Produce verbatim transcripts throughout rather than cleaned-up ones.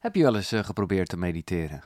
Heb je wel eens uh, geprobeerd te mediteren?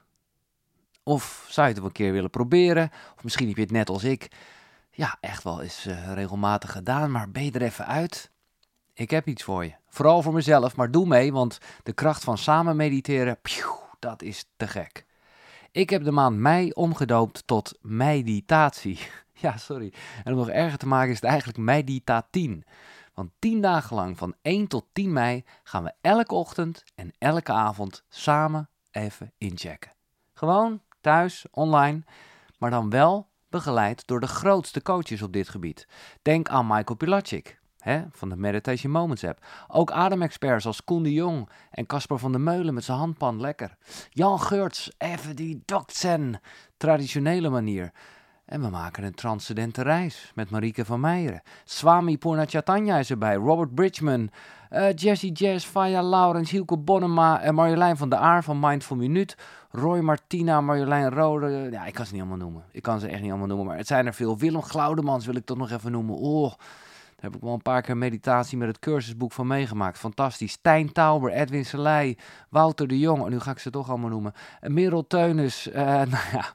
Of zou je het wel een keer willen proberen? Of misschien heb je het net als ik, ja, echt wel eens uh, regelmatig gedaan, maar ben je er even uit? Ik heb iets voor je. Vooral voor mezelf, maar doe mee, want de kracht van samen mediteren, pjoe, dat is te gek. Ik heb de maand mei omgedoopt tot meditatie. Ja, sorry. En om nog erger te maken is het eigenlijk meditatien. Want tien dagen lang, van één tot tien mei, gaan we elke ochtend en elke avond samen even inchecken. Gewoon, thuis, online, maar dan wel begeleid door de grootste coaches op dit gebied. Denk aan Michael Pilatschik, hè, van de Meditation Moments app. Ook ademexperts als Koen de Jong en Casper van der Meulen met zijn handpan lekker. Jan Geurts, even die dokzen, traditionele manier. En we maken een transcendente reis met Marieke van Meijeren. Swami Purnachatanya is erbij, Robert Bridgman, uh, Jessie Jazz, Faya Laurens, Hielke Bonnema en Marjolein van der Aar van Mindful Minuut. Roy Martina, Marjolein Rode. Ja, ik kan ze niet allemaal noemen. Ik kan ze echt niet allemaal noemen, maar het zijn er veel. Willem Glaudemans wil ik toch nog even noemen. Oh, daar heb ik wel een paar keer meditatie met het cursusboek van meegemaakt. Fantastisch. Stijn Tauber, Edwin Selei, Wouter de Jong. En nu ga ik ze toch allemaal noemen. En Merel Teunis, uh, nou ja...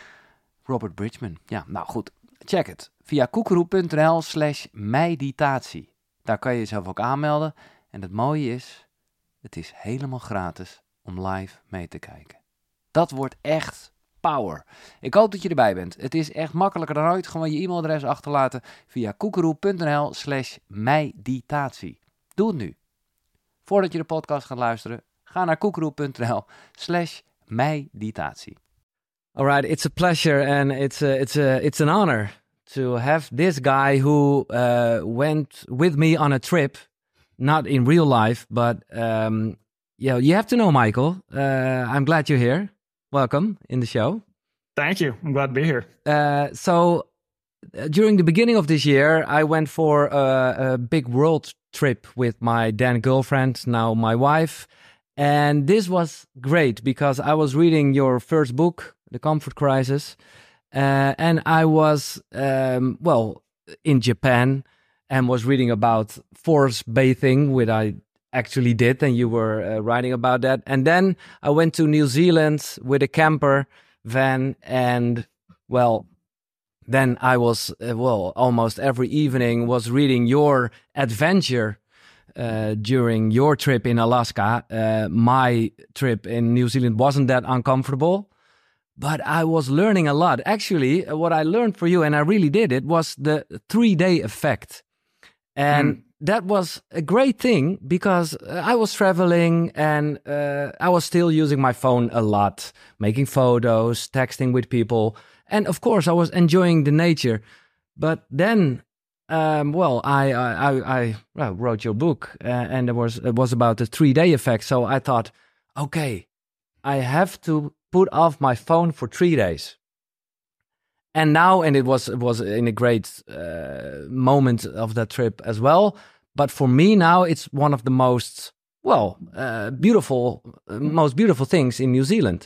Robert Bridgman. Ja, nou goed. Check het. Via koekeroe.nl slash meditatie. Daar kan je jezelf ook aanmelden. En het mooie is, het is helemaal gratis om live mee te kijken. Dat wordt echt power. Ik hoop dat je erbij bent. Het is echt makkelijker dan ooit. Gewoon je e-mailadres achterlaten via koekeroe.nl slash meditatie. Doe het nu. Voordat je de podcast gaat luisteren, ga naar koekeroe.nl slash meditatie. All right, it's a pleasure and it's a, it's a, it's an honor to have this guy who uh, went with me on a trip, not in real life, but um, you know, you have to know Michael. Uh, I'm glad you're here. Welcome in the show. Thank you. I'm glad to be here. Uh, so uh, during the beginning of this year, I went for a, a big world trip with my then girlfriend, now my wife. And this was great because I was reading your first book, The Comfort Crisis, uh, and I was, um, well, in Japan and was reading about forest bathing, which I actually did, and you were uh, writing about that. And then I went to New Zealand with a camper van, and, well, then I was, uh, well, almost every evening was reading your adventure Uh, during your trip in Alaska. Uh, my trip in New Zealand wasn't that uncomfortable, but I was learning a lot. Actually, what I learned for you, and I really did it, was the three-day effect. And mm. that was a great thing because I was traveling and uh, I was still using my phone a lot, making photos, texting with people. And of course, I was enjoying the nature. But then Um, well, I I, I well, wrote your book, uh, and it was it was about the three day effect. So I thought, okay, I have to put off my phone for three days. And now, and it was it was in a great uh, moment of that trip as well. But for me now, it's one of the most well uh, beautiful, uh, most beautiful things in New Zealand.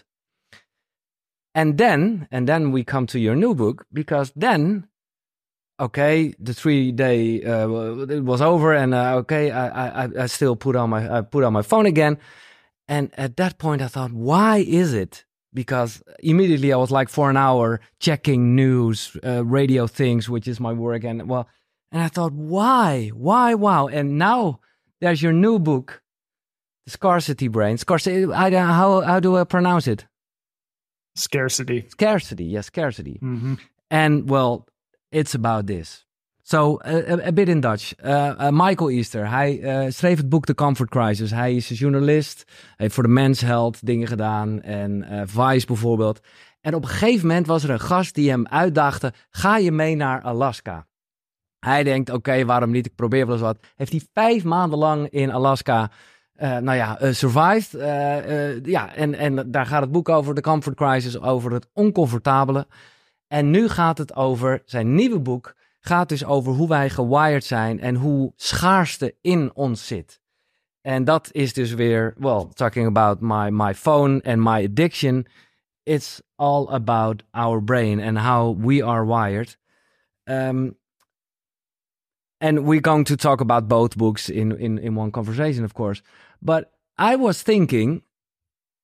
And then, and then we come to your new book because then. Okay, the three day uh, it was over, and uh, okay, I, I I still put on my I put on my phone again, and at that point I thought, why is it? Because immediately I was like for an hour checking news, uh, radio things, which is my work, and well, and I thought, why, why, wow, and now there's your new book, The Scarcity Brain. Scarcity. I don't, how how do I pronounce it? Scarcity. Scarcity. Yes, scarcity. Mm-hmm. And well. It's about this. So, uh, a bit in Dutch. Uh, uh, Michael Easter, hij uh, schreef het boek The Comfort Crisis. Hij is journalist, heeft voor de Men's Health dingen gedaan en uh, Vice bijvoorbeeld. En op een gegeven moment was er een gast die hem uitdaagde, ga je mee naar Alaska? Hij denkt, oké, okay, waarom niet? Ik probeer wel eens wat. Heeft hij vijf maanden lang in Alaska, uh, nou ja, uh, survived. Uh, uh, ja, en, en daar gaat het boek over, The Comfort Crisis, over het oncomfortabele. En nu gaat het over, zijn nieuwe boek, gaat dus over hoe wij gewired zijn en hoe schaarste in ons zit. En dat is dus weer, well, talking about my, my phone and my addiction. It's all about our brain and how we are wired. Um, and we're going to talk about both books in, in, in one conversation, of course. But I was thinking,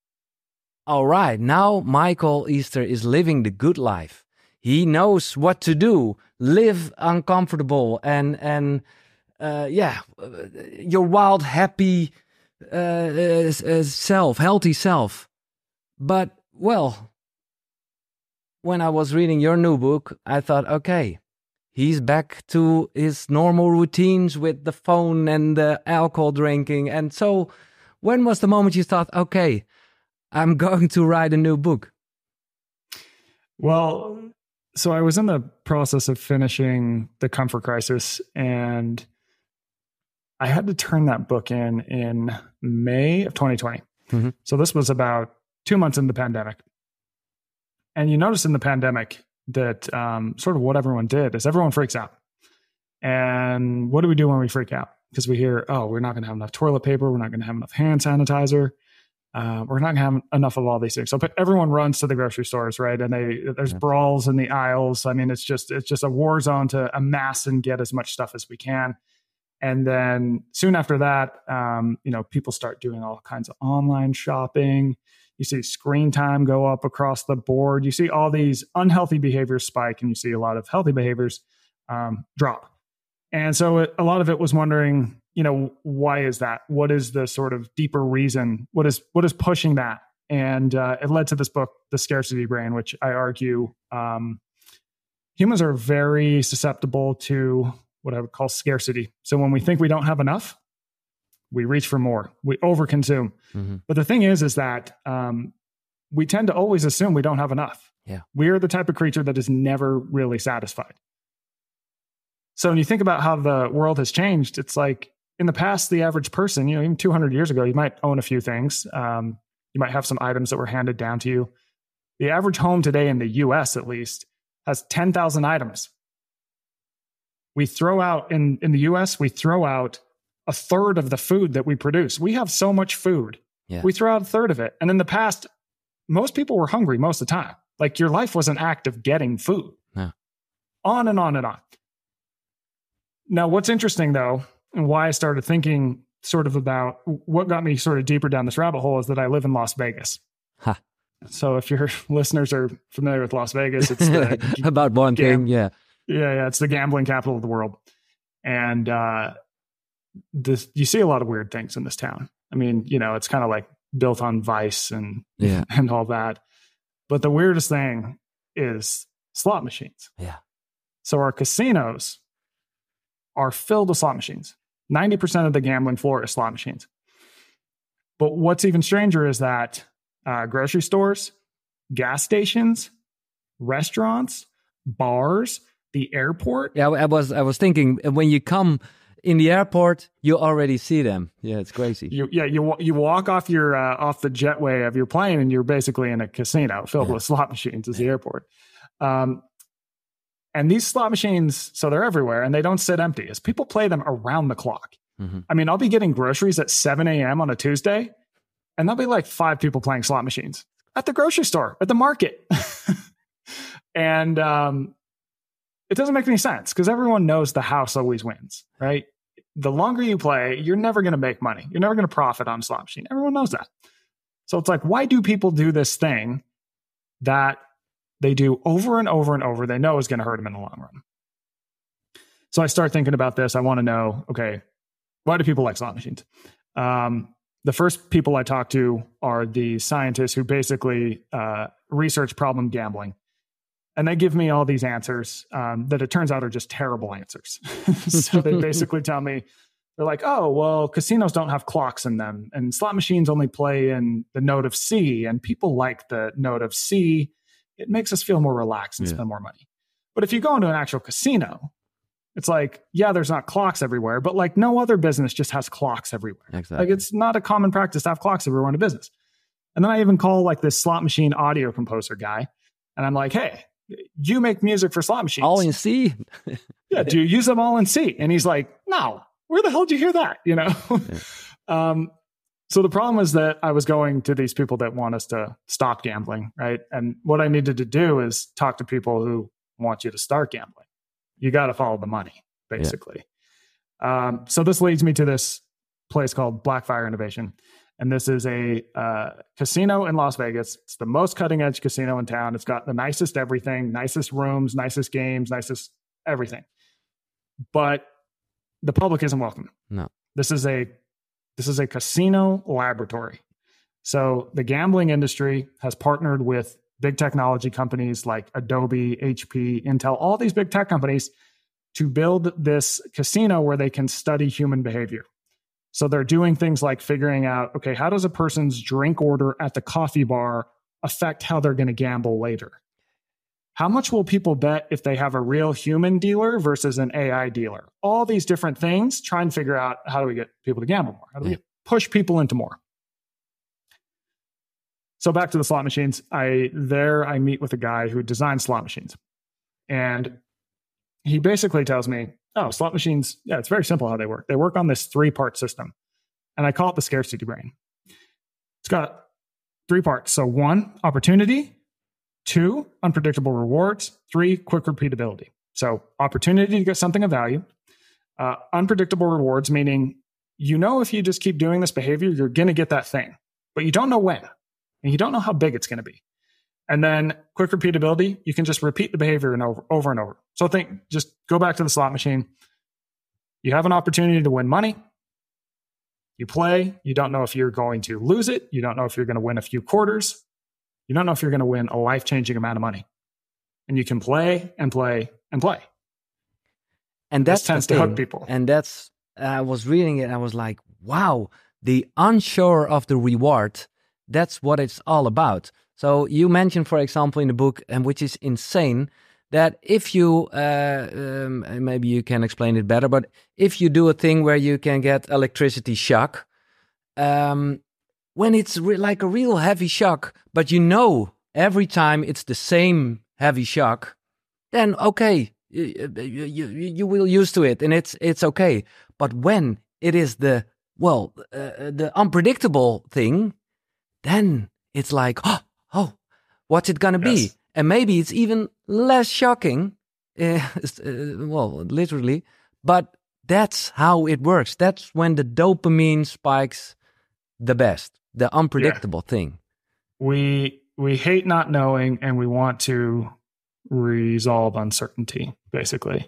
all right, now Michael Easter is living the good life. He knows what to do, live uncomfortable, and and uh, yeah, your wild, happy uh, uh, self, healthy self. But well, when I was reading your new book, I thought, okay, he's back to his normal routines with the phone and the alcohol drinking. And so, when was the moment you thought, okay, I'm going to write a new book? Well, so I was in the process of finishing The Comfort Crisis, and I had to turn that book in in May of twenty twenty. Mm-hmm. So this was about two months into the pandemic. And you notice in the pandemic that um, sort of what everyone did is everyone freaks out. And what do we do when we freak out? Because we hear, oh, we're not going to have enough toilet paper. We're not going to have enough hand sanitizer. Uh, we're not going to have enough of all these things. So everyone runs to the grocery stores, right? And they there's yeah. brawls in the aisles. I mean, it's just it's just a war zone to amass and get as much stuff as we can. And then soon after that, um, you know, people start doing all kinds of online shopping. You see screen time go up across the board. You see all these unhealthy behaviors spike, and you see a lot of healthy behaviors um, drop. And so it, a lot of it was wondering, you know, why is that? What is the sort of deeper reason? What is what is pushing that? And uh, it led to this book, The Scarcity Brain, which I argue um, humans are very susceptible to what I would call scarcity. So when we think we don't have enough, we reach for more, we overconsume. Mm-hmm. But the thing is, is that um, we tend to always assume we don't have enough. Yeah, we're the type of creature that is never really satisfied. So when you think about how the world has changed, it's like in the past, the average person, you know, even two hundred years ago, you might own a few things. Um, you might have some items that were handed down to you. The average home today in the U S, at least, has ten thousand items. We throw out, in, in the U S, we throw out a third of the food that we produce. We have so much food. Yeah. We throw out a third of it. And in the past, most people were hungry most of the time. Like your life was an act of getting food. Yeah. On and on and on. Now, what's interesting, though, and why I started thinking sort of about what got me sort of deeper down this rabbit hole is that I live in Las Vegas. Huh. So if your listeners are familiar with Las Vegas, it's the about one gam- thing, yeah. Yeah, yeah, it's the gambling capital of the world. And uh, this, you see a lot of weird things in this town. I mean, you know, it's kind of like built on vice and yeah. and all that. But the weirdest thing is slot machines. Yeah. So our casinos are filled with slot machines. ninety percent of the gambling floor is slot machines. But what's even stranger is that uh, grocery stores, gas stations, restaurants, bars, the airport. Yeah, I was I was thinking when you come in the airport, you already see them. Yeah, it's crazy. You, yeah, you you walk off your uh, off the jetway of your plane, and you're basically in a casino filled yeah. with slot machines as the airport. Um, and these slot machines, so they're everywhere, and they don't sit empty. As people play them around the clock. Mm-hmm. I mean, I'll be getting groceries at seven a.m. on a Tuesday, and there'll be like five people playing slot machines at the grocery store, at the market, and um, it doesn't make any sense because everyone knows the house always wins, right? The longer you play, you're never going to make money. You're never going to profit on a slot machine. Everyone knows that. So it's like, why do people do this thing that they do over and over and over? They know is going to hurt them in the long run. So I start thinking about this. I want to know, okay, why do people like slot machines? Um, the first people I talk to are the scientists who basically uh, research problem gambling. And they give me all these answers um, that it turns out are just terrible answers. So they basically tell me, they're like, oh, well, casinos don't have clocks in them. And slot machines only play in the note of C. And people like the note of C. It makes us feel more relaxed and yeah. spend more money. But if you go into an actual casino, it's like, yeah, there's not clocks everywhere. But like no other business just has clocks everywhere. Exactly. Like it's not a common practice to have clocks everywhere in a business. And then I even call like this slot machine audio composer guy. And I'm like, hey, you make music for slot machines. All in C? Yeah. Do you use them all in C? And he's like, no, where the hell did you hear that? You know? Yeah. um, so the problem is that I was going to these people that want us to stop gambling, right? And what I needed to do is talk to people who want you to start gambling. You got to follow the money, basically. Yeah. Um, so this leads me to this place called Blackfire Innovation. And this is a uh, casino in Las Vegas. It's the most cutting edge casino in town. It's got the nicest everything, nicest rooms, nicest games, nicest everything. But the public isn't welcome. No. This is a this is a casino laboratory. So the gambling industry has partnered with big technology companies like Adobe, H P, Intel, all these big tech companies to build this casino where they can study human behavior. So they're doing things like figuring out, okay, how does a person's drink order at the coffee bar affect how they're going to gamble later? How much will people bet if they have a real human dealer versus an A I dealer? All these different things, try and figure out how do we get people to gamble more? How do we push people into more? So back to the slot machines. I there I meet with a guy who designs slot machines. And he basically tells me, oh, slot machines, yeah, it's very simple how they work. They work on this three-part system. And I call it the scarcity brain. It's got three parts. So one, opportunity. Two, unpredictable rewards. Three, quick repeatability. So opportunity to get something of value. Uh, unpredictable rewards, meaning you know if you just keep doing this behavior, you're going to get that thing. But you don't know when. And you don't know how big it's going to be. And then quick repeatability, you can just repeat the behavior and over, over and over. So think, just go back to the slot machine. You have an opportunity to win money. You play. You don't know if you're going to lose it. You don't know if you're going to win a few quarters. You don't know if you're going to win a life-changing amount of money. And you can play and play and play. And that tends to hook people. And that's, I was reading it and I was like, wow, the unsure of the reward, that's what it's all about. So you mentioned, for example, in the book, and which is insane, that if you, uh, um, maybe you can explain it better, but if you do a thing where you can get electricity shock, um, when it's re- like a real heavy shock, but you know every time it's the same heavy shock, then okay, you, you, you will used to it and it's it's okay. But when it is the, well, uh, the unpredictable thing, then it's like, oh, oh what's it going to yes. be? And maybe it's even less shocking, uh, well, literally, but that's how it works. That's when the dopamine spikes the best, the unpredictable yeah. thing. We we hate not knowing, and we want to resolve uncertainty, basically.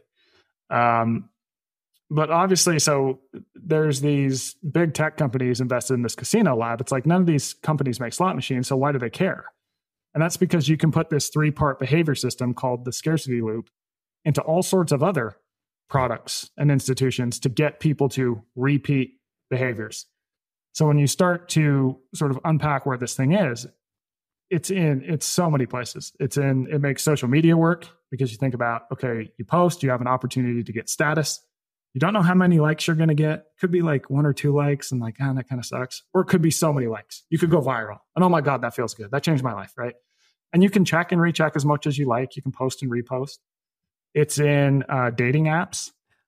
Um, but obviously, so there's these big tech companies invested in this casino lab. It's like none of these companies make slot machines, so why do they care? And that's because you can put this three-part behavior system called the scarcity loop into all sorts of other products and institutions to get people to repeat behaviors. So when you start to sort of unpack where this thing is, it's in, it's so many places. It's in, it makes social media work because you think about, okay, you post, you have an opportunity to get status. You don't know how many likes you're going to get. Could be like one or two likes and like, ah, that kind of sucks. Or it could be so many likes. You could go viral. And oh my God, that feels good. That changed my life, right? And you can check and recheck as much as you like. You can post and repost. It's in uh, dating apps.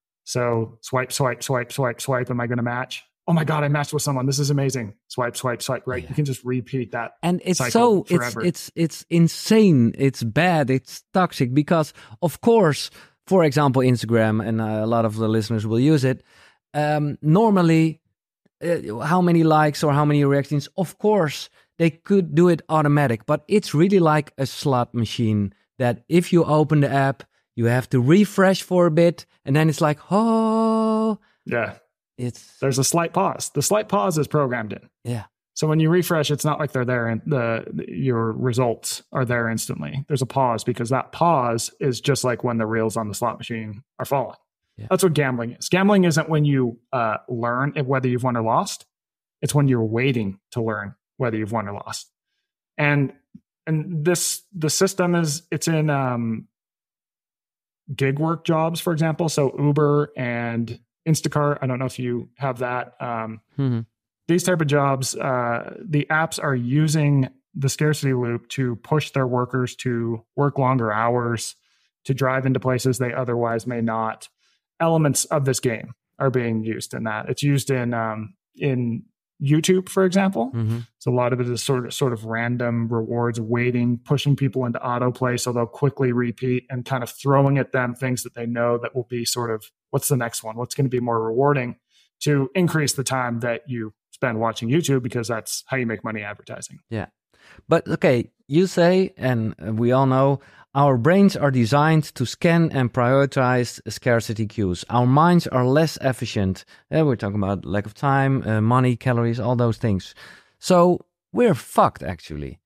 So swipe, swipe, swipe, swipe, swipe. Am I going to match? Oh my God, I matched with someone. This is amazing. Swipe, swipe, swipe. Right. Yeah. You can just repeat that. And it's cycle so, forever. it's, it's, it's insane. It's bad. It's toxic because, of course, for example, Instagram, and uh, a lot of the listeners will use it. Um, normally, uh, how many likes or how many reactions? Of course, they could do it automatic, but it's really like a slot machine that if you open the app, you have to refresh for a bit, and then it's like, oh, yeah. It's there's a slight pause. The slight pause is programmed in. Yeah. So when you refresh, it's not like they're there and the, the your results are there instantly. There's a pause because that pause is just like when the reels on the slot machine are falling. Yeah. That's what gambling is. Gambling isn't when you uh, learn whether you've won or lost. It's when you're waiting to learn whether you've won or lost. And and this the system is it's in um, gig work jobs, for example. So Uber and Instacart. I don't know if you have that. Um, mm-hmm. These type of jobs, uh, the apps are using the scarcity loop to push their workers to work longer hours, to drive into places they otherwise may not. Elements of this game are being used in that. It's used in um, in YouTube, for example. Mm-hmm. So a lot of it is sort of sort of random rewards, waiting, pushing people into autoplay so they'll quickly repeat, and kind of throwing at them things that they know that will be sort of, what's the next one? What's going to be more rewarding to increase the time that you spend spend watching YouTube because that's how you make money advertising. Yeah. But okay, you say, and we all know, our brains are designed to scan and prioritize scarcity cues. Our minds are less efficient. Uh, we're talking about lack of time, uh, money, calories, all those things. So we're fucked, actually.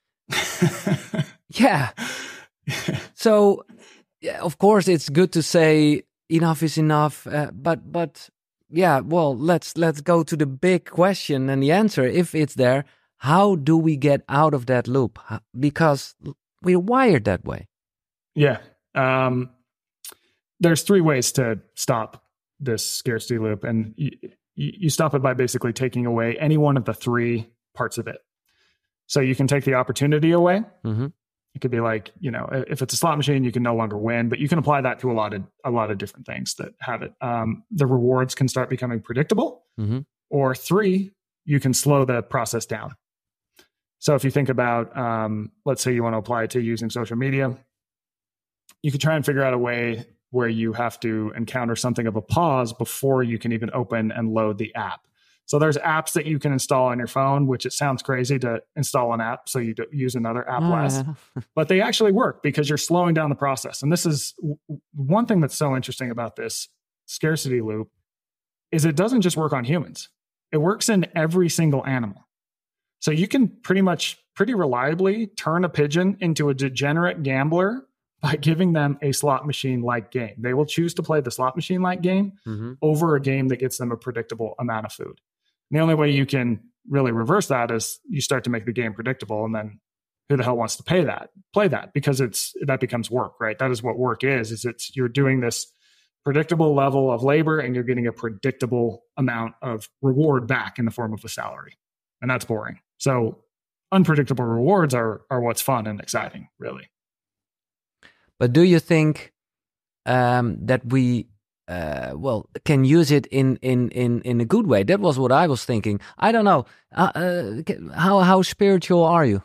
Yeah. So, yeah, of course, it's good to say enough is enough. Uh, but, but yeah, well, let's let's go to the big question and the answer, if it's there. How do we get out of that loop? Because we're wired that way. Yeah. Um, there's three ways to stop this scarcity loop. And you, you stop it by basically taking away any one of the three parts of it. So you can take the opportunity away. Mm-hmm. It could be like, you know, if it's a slot machine, you can no longer win, but you can apply that to a lot of a lot of different things that have it. Um, the rewards can start becoming predictable. Mm-hmm. Or three, you can slow the process down. So if you think about, um, let's say you want to apply it to using social media, you could try and figure out a way where you have to encounter something of a pause before you can even open and load the app. So there's apps that you can install on your phone, which it sounds crazy to install an app so you use another app Oh, less, yeah. but they actually work because you're slowing down the process. And this is one thing that's so interesting about this scarcity loop is it doesn't just work on humans. It works in every single animal. So you can pretty much pretty reliably turn a pigeon into a degenerate gambler by giving them a slot machine-like game. They will choose to play the slot machine-like game Mm-hmm. over a game that gets them a predictable amount of food. And the only way you can really reverse that is you start to make the game predictable, and then who the hell wants to pay that, play that? Because it's that becomes work, right? That is what work is, is it's you're doing this predictable level of labor and you're getting a predictable amount of reward back in the form of a salary. And that's boring. So unpredictable rewards are are what's fun and exciting, really. But do you think um, that we, uh, well, can use it in, in, in, in a good way? That was what I was thinking. I don't know. Uh, uh, how how spiritual are you?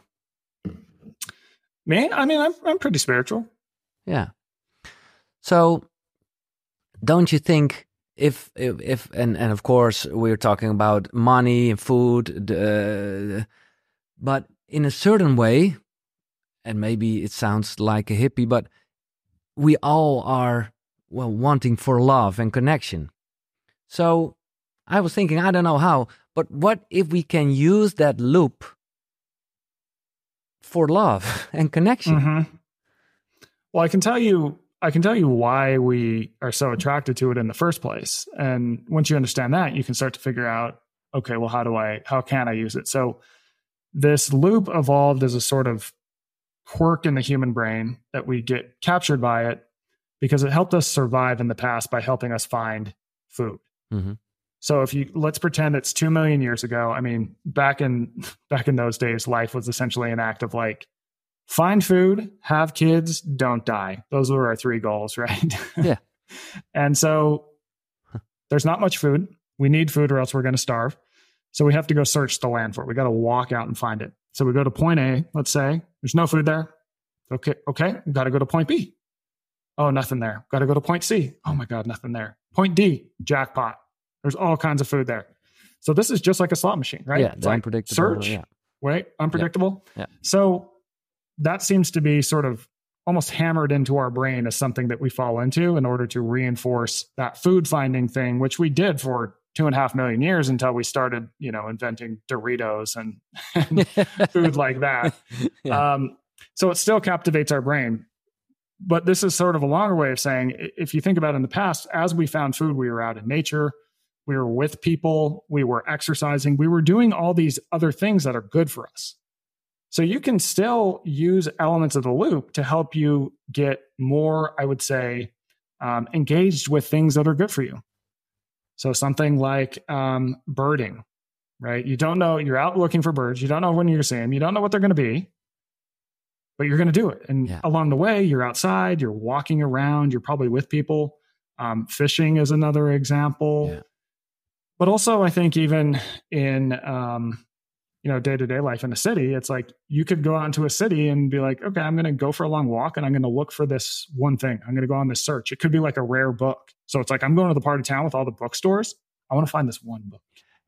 Me? I mean, I'm I'm pretty spiritual. Yeah. So, don't you think if if, if and, and of course we're talking about money and food, uh, but in a certain way, and maybe it sounds like a hippie, but we all are, well, wanting for love and connection. So I was thinking, I don't know how, but what if we can use that loop for love and connection? Mm-hmm. Well, I can tell you, I can tell you why we are so attracted to it in the first place. And once you understand that, you can start to figure out, okay, well, how do I, how can I use it? So this loop evolved as a sort of quirk in the human brain that we get captured by it because it helped us survive in the past by helping us find food. Mm-hmm. So if you, let's pretend it's two million years ago. I mean, back in, back in those days, life was essentially an act of like, find food, have kids, don't die. Those were our three goals, right? Yeah. And so there's not much food. We need food or else we're going to starve. So we have to go search the land for it. We got to walk out and find it. So we go to point A, let's say. There's no food there. Okay, okay. We got to go to point B. Oh, nothing there. Got to go to point C. Oh my God, nothing there. Point D, jackpot. There's all kinds of food there. So this is just like a slot machine, right? Yeah, it's like unpredictable. search, Yeah. right? Unpredictable. Yeah. So that seems to be sort of almost hammered into our brain as something that we fall into in order to reinforce that food finding thing, which we did for two and a half million years until we started, you know, inventing Doritos and, and food like that. Yeah. Um, so it still captivates our brain. But this is sort of a longer way of saying, if you think about it in the past, as we found food, we were out in nature, we were with people, we were exercising, we were doing all these other things that are good for us. So you can still use elements of the loop to help you get more, I would say, um, engaged with things that are good for you. So something like um, birding, right? You don't know, you're out looking for birds. You don't know when you're seeing them. You don't know what they're going to be, but you're going to do it. And Yeah. along the way, you're outside, you're walking around, you're probably with people. Um, fishing is another example. Yeah. But also, I think even in, um, you know, day-to-day life in a city, it's like you could go out into a city and be like, okay, I'm going to go for a long walk and I'm going to look for this one thing. I'm going to go on this search. It could be like a rare book. So it's like, I'm going to the part of town with all the bookstores. I want to find this one book.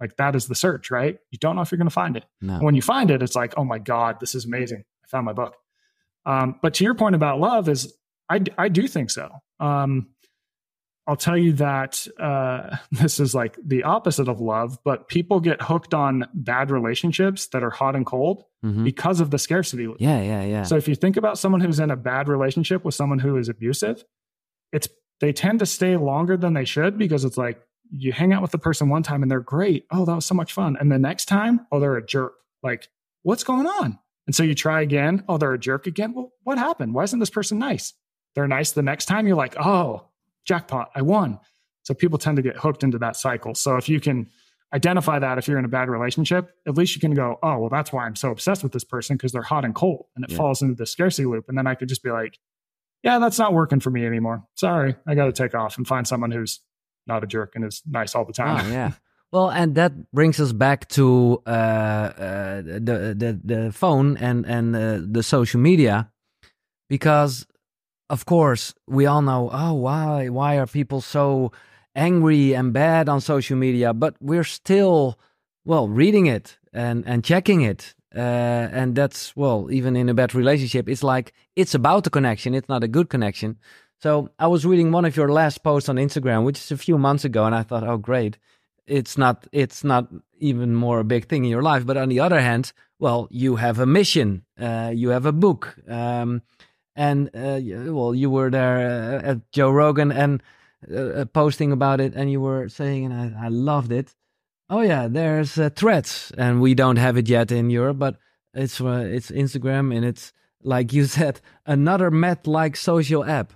Like that is the search, right? You don't know if you're going to find it. No. When you find it, it's like, oh my God, this is amazing. I found my book. Um, but to your point about love is, I, I do think so. Um, I'll tell you that uh, this is like the opposite of love, but people get hooked on bad relationships that are hot and cold mm-hmm. because of the scarcity loop. Yeah, yeah, yeah. So if you think about someone who's in a bad relationship with someone who is abusive, it's they tend to stay longer than they should because it's like you hang out with the person one time and they're great. Oh, that was so much fun. And the next time, oh, they're a jerk. Like, what's going on? And so you try again. Oh, they're a jerk again. Well, what happened? Why isn't this person nice? They're nice the next time. You're like, oh, jackpot, I won. So people tend to get hooked into that cycle. So if you can identify that, if you're in a bad relationship, at least you can go, oh, well, that's why I'm so obsessed with this person because they're hot and cold and it yeah. falls into the scarcity loop. And then I could just be like, yeah, that's not working for me anymore. Sorry, I got to take off and find someone who's not a jerk and is nice all the time. Oh, yeah. Well, and that brings us back to uh, uh, the, the the phone and, and uh, the social media, because of course, we all know, oh, why why are people so angry and bad on social media? But we're still, well, reading it and, and checking it. Uh, and that's, well, even in a bad relationship, it's like, it's about the connection. It's not a good connection. So I was reading one of your last posts on Instagram, which is a few months ago. And I thought, oh, great. It's not, it's not even more a big thing in your life. But on the other hand, well, you have a mission. Uh, you have a book. Um And, uh, well, you were there uh, at Joe Rogan and uh, posting about it, and you were saying, and I, I loved it. Oh, yeah, there's uh, Threads, and we don't have it yet in Europe, but it's uh, it's Instagram, and it's, like you said, another meth-like social app.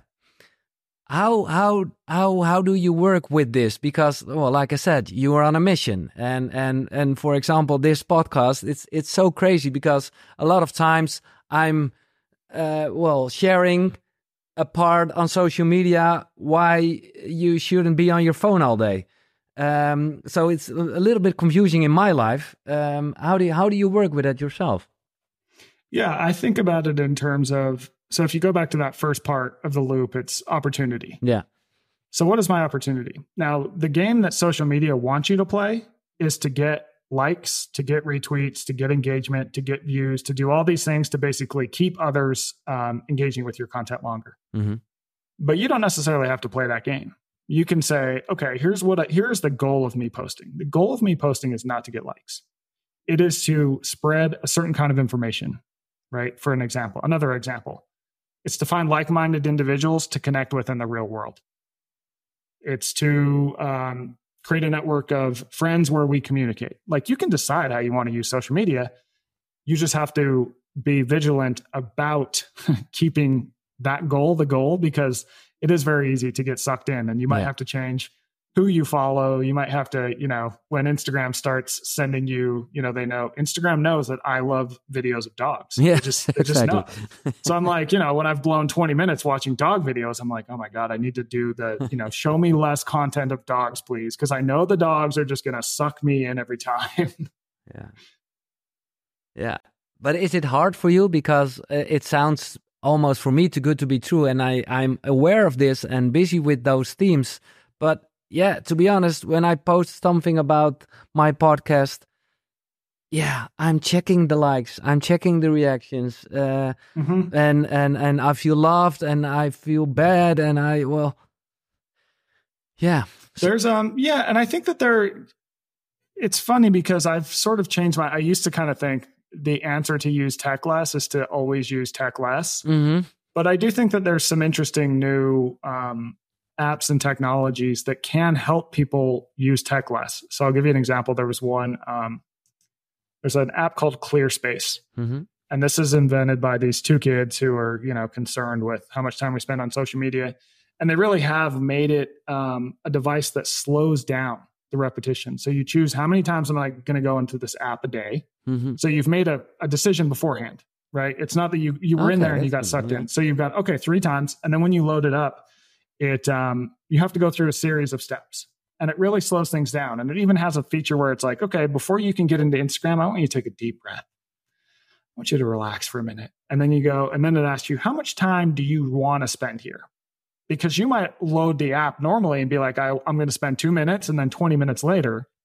How how how how do you work with this? Because, well, like I said, you are on a mission, and and and for example, this podcast, it's it's so crazy because a lot of times I'm Uh, well, sharing a part on social media why you shouldn't be on your phone all day. Um, so it's a little bit confusing in my life. Um, how do you, how do you work with that yourself? Yeah, I think about it in terms of, so if you go back to that first part of the loop, it's opportunity. Yeah. So what is my opportunity? Now, the game that social media wants you to play is to get likes, to get retweets, to get engagement, to get views, to do all these things to basically keep others um, engaging with your content longer. Mm-hmm. But you don't necessarily have to play that game. You can say, okay, here's what I, here's the goal of me posting. The goal of me posting is not to get likes. It is to spread a certain kind of information, right? For an example, another example, it's to find like-minded individuals to connect with in the real world. It's to um, create a network of friends where we communicate. Like, you can decide how you want to use social media. You just have to be vigilant about keeping that goal the goal, because it is very easy to get sucked in, and you might yeah. have to change who you follow. You might have to, you know, when Instagram starts sending you, you know, they know, Instagram knows that I love videos of dogs. Yeah, they just, they just know. So I'm like, you know, when I've blown twenty minutes watching dog videos, I'm like, oh my God, I need to do the, you know, show me less content of dogs, please. Because I know the dogs are just going to suck me in every time. Yeah. Yeah. But is it hard for you? Because it sounds almost, for me, too good to be true. And I, I'm aware of this and busy with those themes. But yeah, to be honest, when I post something about my podcast, yeah, I'm checking the likes, I'm checking the reactions, uh, mm-hmm. and and and I feel loved, and I feel bad, and I well, yeah. There's um yeah, and I think that there, it's funny because I've sort of changed my. I used to kind of think the answer to use tech less is to always use tech less, mm-hmm. but I do think that there's some interesting new um. apps and technologies that can help people use tech less. So I'll give you an example. There was one, um, there's an app called ClearSpace. Mm-hmm. And this is invented by these two kids who are, you know, concerned with how much time we spend on social media. And they really have made it um, a device that slows down the repetition. So you choose how many times am I going to go into this app a day. Mm-hmm. So you've made a, a decision beforehand, right? It's not that you, you were okay, in there and you got sucked yeah. in. So you've got, okay, three times. And then when you load it up, It um, you have to go through a series of steps, and it really slows things down. And it even has a feature where it's like, okay, before you can get into Instagram, I want you to take a deep breath. I want you to relax for a minute. And then you go, and then it asks you, how much time do you want to spend here? Because you might load the app normally and be like, I, I'm going to spend two minutes. And then twenty minutes later,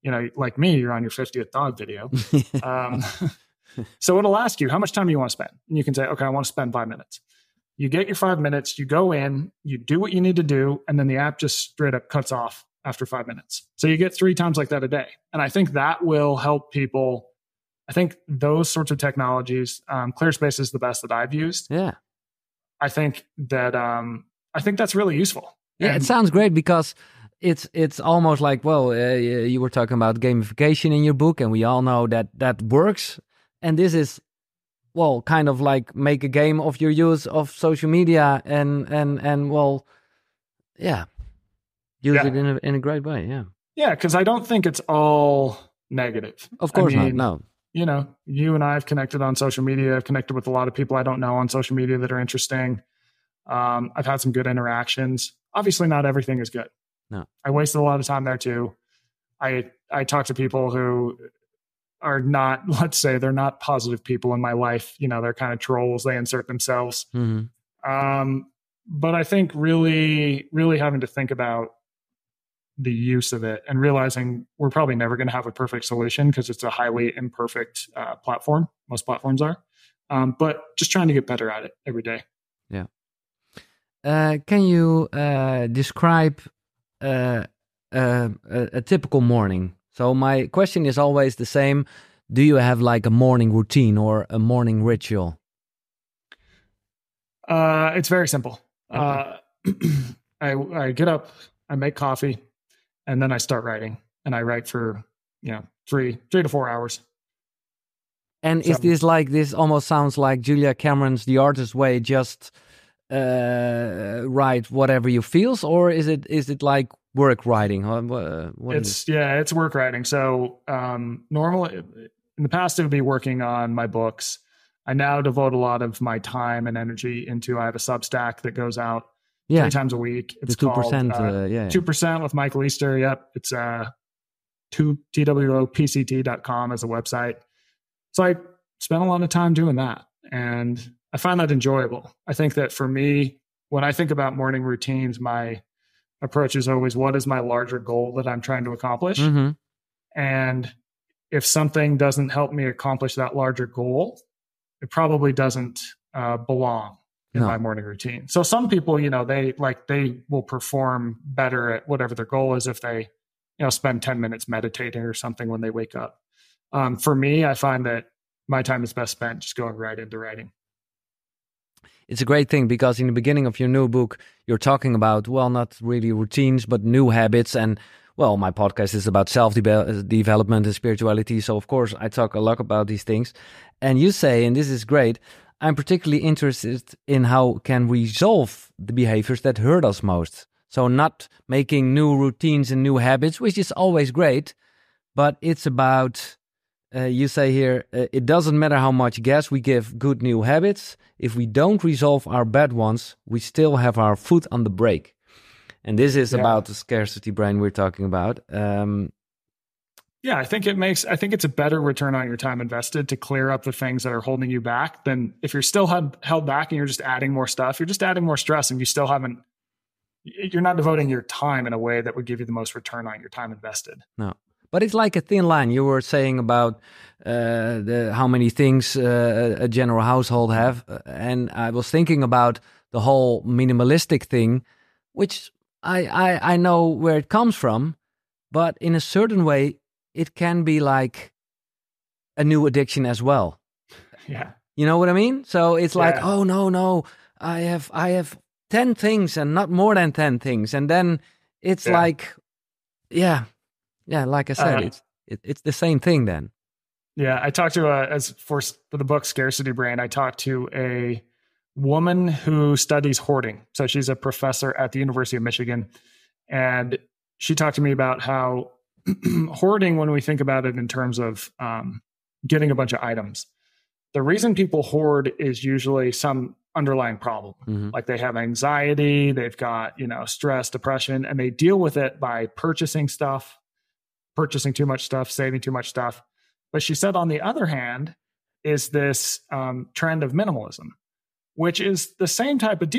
you know, like me, you're on your fiftieth dog video. um, so it'll ask you, how much time do you want to spend? And you can say, okay, I want to spend five minutes. You get your five minutes, you go in, you do what you need to do, and then the app just straight up cuts off after five minutes. So you get three times like that a day. And I think that will help people. I think those sorts of technologies, um, ClearSpace is the best that I've used. Yeah. I think that, um, I think that's really useful. Yeah, And it sounds great because it's it's almost like, well, uh, you were talking about gamification in your book, and we all know that that works. And this is, well, kind of like make a game of your use of social media and, and, and well, yeah, use Yeah. it in a, in a great way, yeah. Yeah, because I don't think it's all negative. Of course I mean, not, no. You know, you and I have connected on social media. I've connected with a lot of people I don't know on social media that are interesting. Um, I've had some good interactions. Obviously, not everything is good. No. I wasted a lot of time there too. I I talk to people who are not, let's say, they're not positive people in my life. You know, they're kind of trolls. They insert themselves. Mm-hmm. Um, but I think really, really having to think about the use of it and realizing we're probably never going to have a perfect solution because it's a highly imperfect uh, platform. Most platforms are. Um, but just trying to get better at it every day. Yeah. Uh, can you uh, describe uh, uh, a, a typical morning? So my question is always the same. Do you have like a morning routine or a morning ritual? Uh, it's very simple. Okay. Uh, I, I get up, I make coffee, and then I start writing. And I write for, you know, three, three to four hours. And is So- this like, this almost sounds like Julia Cameron's The Artist Way, just uh, write whatever you feels, or is it is it like work writing? What, what, what is It's yeah, it's work writing. So um, normally in the past, it would be working on my books. I now devote a lot of my time and energy into. I have a Substack that goes out yeah, three times a week. It's the two called percent, uh, uh, yeah, two percent with Michael Easter. Yep, it's uh, two T W O P C T dot com as a website. So I spent a lot of time doing that, and I find that enjoyable. I think that for me, when I think about morning routines, my approach is always, what is my larger goal that I'm trying to accomplish? hmm And if something doesn't help me accomplish that larger goal, it probably doesn't uh, belong in No. my morning routine. So some people, you know, they like they will perform better at whatever their goal is if they, you know, spend ten minutes meditating or something when they wake up. Um, for me, I find that my time is best spent just going right into writing. It's a great thing because in the beginning of your new book, you're talking about, well, not really routines, but new habits. And well, my podcast is about self-development and spirituality. So of course, I talk a lot about these things. And you say, and this is great, I'm particularly interested in how can we resolve the behaviors that hurt us most. So not making new routines and new habits, which is always great, but it's about, uh, you say here, uh, it doesn't matter how much gas we give good new habits. If we don't resolve our bad ones, we still have our foot on the brake. And this is Yeah. about the scarcity brain we're talking about. Um, Yeah, I think it makes, I think it's a better return on your time invested to clear up the things that are holding you back than if you're still held, held back and you're just adding more stuff, you're just adding more stress and you still haven't, you're not devoting your time in a way that would give you the most return on your time invested. no, but it's like a thin line. You were saying about uh, the, how many things uh, a general household have. Uh, And I was thinking about the whole minimalistic thing, which I, I, I know where it comes from, but in a certain way, it can be like a new addiction as well. Yeah. You know what I mean? So it's like, Yeah. oh no, no, I have I have ten things and not more than ten things. And then it's Yeah. like, yeah, yeah, like I said, Uh, it's it, it's the same thing then. Yeah, I talked to a, as for, for the book Scarcity Brain, I talked to a woman who studies hoarding. So she's a professor at the University of Michigan. And she talked to me about how hoarding, when we think about it in terms of um, getting a bunch of items, the reason people hoard is usually some underlying problem. Mhm. Like they have anxiety, they've got, you know, stress, depression, and they deal with it by purchasing stuff, purchasing too much stuff, saving too much stuff. But she said, on the other hand, is this um, trend of minimalism, which is the same type of deal.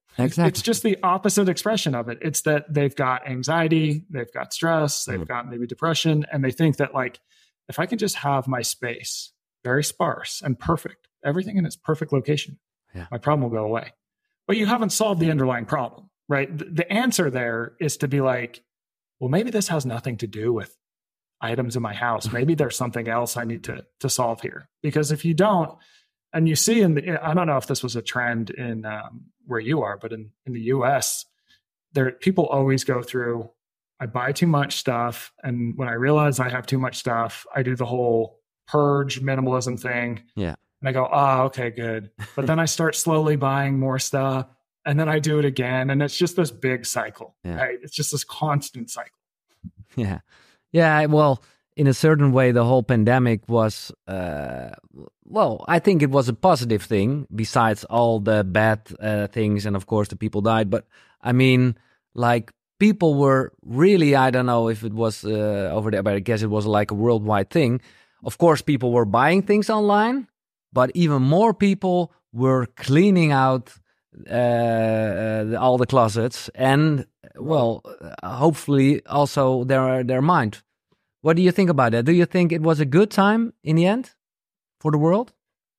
Exactly. It's just the opposite expression of it. It's that they've got anxiety, they've got stress, they've mm. got maybe depression, and they think that like, if I can just have my space very sparse and perfect, everything in its perfect location, yeah. my problem will go away. But you haven't solved the underlying problem, right? The, the answer there is to be like, well, maybe this has nothing to do with items in my house. Maybe there's something else I need to to solve here. Because if you don't, and you see in the, I don't know if this was a trend in um, where you are, but in, in the U S, there people always go through, I buy too much stuff. And when I realize I have too much stuff, I do the whole purge minimalism thing. Yeah. And I go, oh, okay, good. But then I start slowly buying more stuff. And then I do it again. And it's just this big cycle, yeah. right? It's just this constant cycle. Yeah. Yeah. Well, in a certain way, the whole pandemic was, uh, well, I think it was a positive thing besides all the bad uh, things. And of course, the people died. But I mean, like people were really, I don't know if it was uh, over there, but I guess it was like a worldwide thing. Of course, people were buying things online, but even more people were cleaning out uh, uh, all the closets and, well, hopefully also their their mind. What do you think about that? Do you think it was a good time in the end for the world?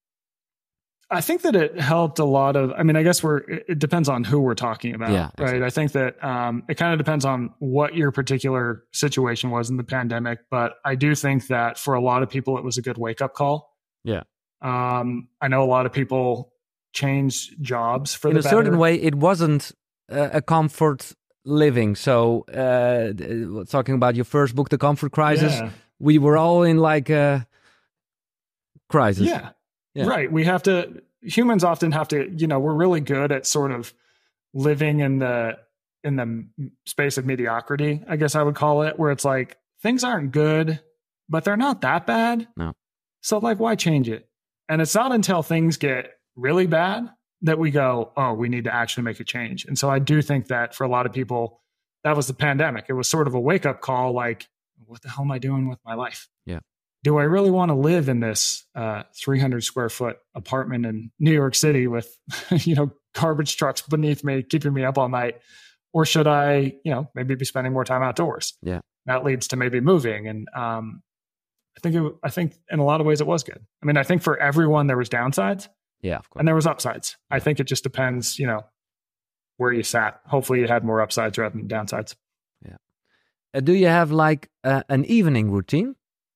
I think that it helped a lot of, I mean, I guess we're, it depends on who we're talking about, yeah, right? Exactly. I think that um, it kind of depends on what your particular situation was in the pandemic. But I do think that for a lot of people, it was a good wake up call. Yeah. Um, I know a lot of people changed jobs for in the a better. certain way, it wasn't uh, a comfort living. So uh, talking about your first book, The Comfort Crisis, yeah. we were all in like a crisis. Yeah. yeah. Right. We have to, humans often have to, you know, we're really good at sort of living in the, in the space of mediocrity, I guess I would call it, where it's like, things aren't good, but they're not that bad. No. So like, why change it? And it's not until things get really bad that we go, oh, we need to actually make a change. And so I do think that for a lot of people, that was the pandemic. It was sort of a wake up call, like, what the hell am I doing with my life? Yeah. Do I really want to live in this uh, three hundred square foot apartment in New York City with, you know, garbage trucks beneath me, keeping me up all night? Or should I, you know, maybe be spending more time outdoors? Yeah. That leads to maybe moving. And um, I think, it, I think in a lot of ways it was good. I mean, I think for everyone there was downsides. Yeah, of course. And there was upsides. I think it just depends, you know, where you sat. Hopefully you had more upsides rather than downsides. Yeah. Uh, do you have like uh, an evening routine?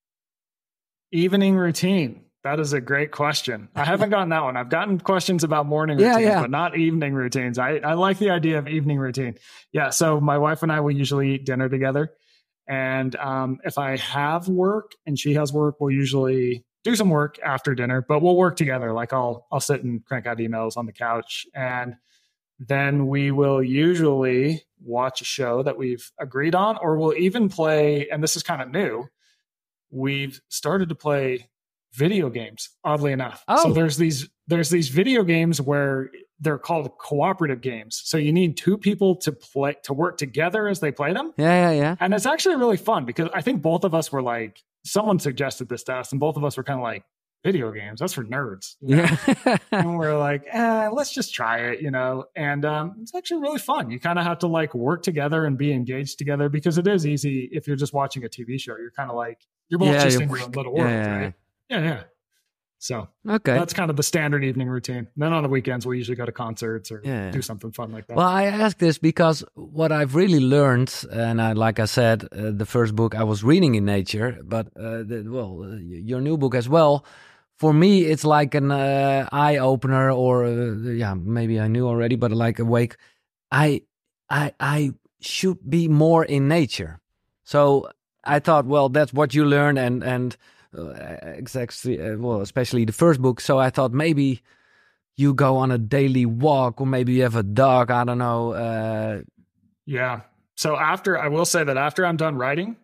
Evening routine. That is a great question. I haven't gotten that one. I've gotten questions about morning yeah, routines, yeah. but not evening routines. I, I like the idea of evening routine. Yeah. So my wife and I will usually eat dinner together. And um, if I have work and she has work, we'll usually do some work after dinner, but we'll work together. Like I'll, I'll sit and crank out emails on the couch, and then we will usually watch a show that we've agreed on, or we'll even play. And this is kind of new. We've started to play video games, oddly enough. Oh. So there's these, there's these video games where they're called cooperative games. So you need two people to play, to work together as they play them. Yeah, yeah, yeah. And it's actually really fun because I think both of us were like, someone suggested this to us, and both of us were kind of like, video games, that's for nerds. You know? Yeah. And we're like, eh, let's just try it, you know? And um, it's actually really fun. You kind of have to like work together and be engaged together, because it is easy if you're just watching a T V show. You're kind of like, you're both yeah, just in your own little world, yeah, yeah, right? Yeah, yeah. So okay, that's kind of the standard evening routine. And then on the weekends, we usually go to concerts or yeah, yeah. do something fun like that. Well, I ask this because what I've really learned, and I, like I said, uh, the first book I was reading in nature, but uh, the, well, uh, your new book as well. For me, it's like an uh, eye opener, or uh, yeah, maybe I knew already, but like a wake. I, I, I should be more in nature. So I thought, well, that's what you learn, and and. Uh, exactly. Uh, well, especially the first book. So I thought maybe you go on a daily walk, or maybe you have a dog. I don't know. Uh, yeah. So after, I will say that after I'm done writing,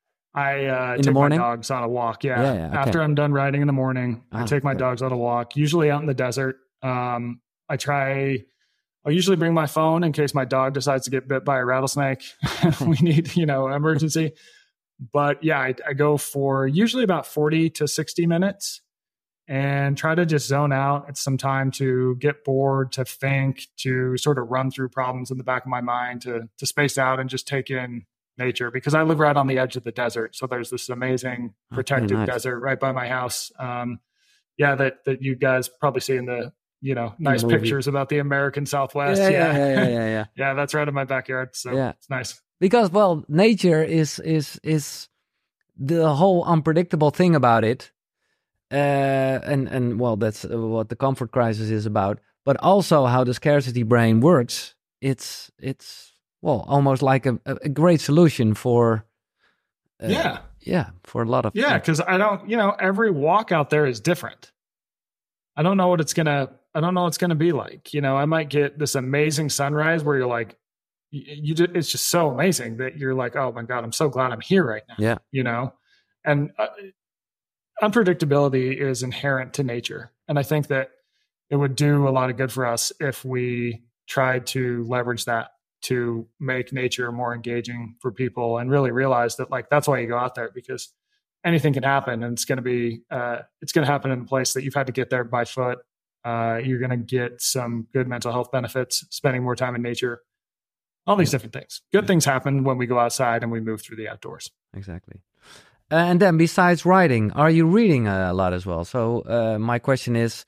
I uh, in take the morning? my dogs on a walk. Yeah. yeah, yeah okay. After I'm done writing in the morning, ah, I take my okay. dogs on a walk, usually out in the desert. Um, I try, I'll usually bring my phone in case my dog decides to get bit by a rattlesnake. We need, you know, emergency. But yeah, I, I go for usually about forty to sixty minutes. and try to just zone out. It's some time to get bored, to think, to sort of run through problems in the back of my mind, to to space out and just take in nature, because I live right on the edge of the desert. So there's this amazing protected nice. desert right by my house. Um, yeah, that that you guys probably see in the, you know, nice movie. pictures about the American Southwest. Yeah, Yeah, yeah, yeah, yeah, yeah, yeah. yeah, that's right in my backyard. So Yeah. it's nice. Because, well, nature is is is the whole unpredictable thing about it. Uh, and, and well, that's what the comfort crisis is about. But also how the scarcity brain works. It's, it's well, almost like a, a great solution for... Uh, yeah. Yeah, for a lot of... Yeah, because I don't, you know, every walk out there is different. I don't know what it's going to, I don't know what it's going to be like. You know, I might get this amazing sunrise where you're like, you, you just, it's just so amazing that you're like, oh my God, I'm so glad I'm here right now. Yeah. You know, and uh, unpredictability is inherent to nature. And I think that it would do a lot of good for us if we tried to leverage that to make nature more engaging for people, and really realize that, like, that's why you go out there, because anything can happen, and it's going to be, uh, it's going to happen in a place that you've had to get there by foot. Uh, you're going to get some good mental health benefits, spending more time in nature, all these different things. Good things happen when we go outside and we move through the outdoors. Exactly. Uh, and then besides writing, are you reading a lot as well? So uh, my question is,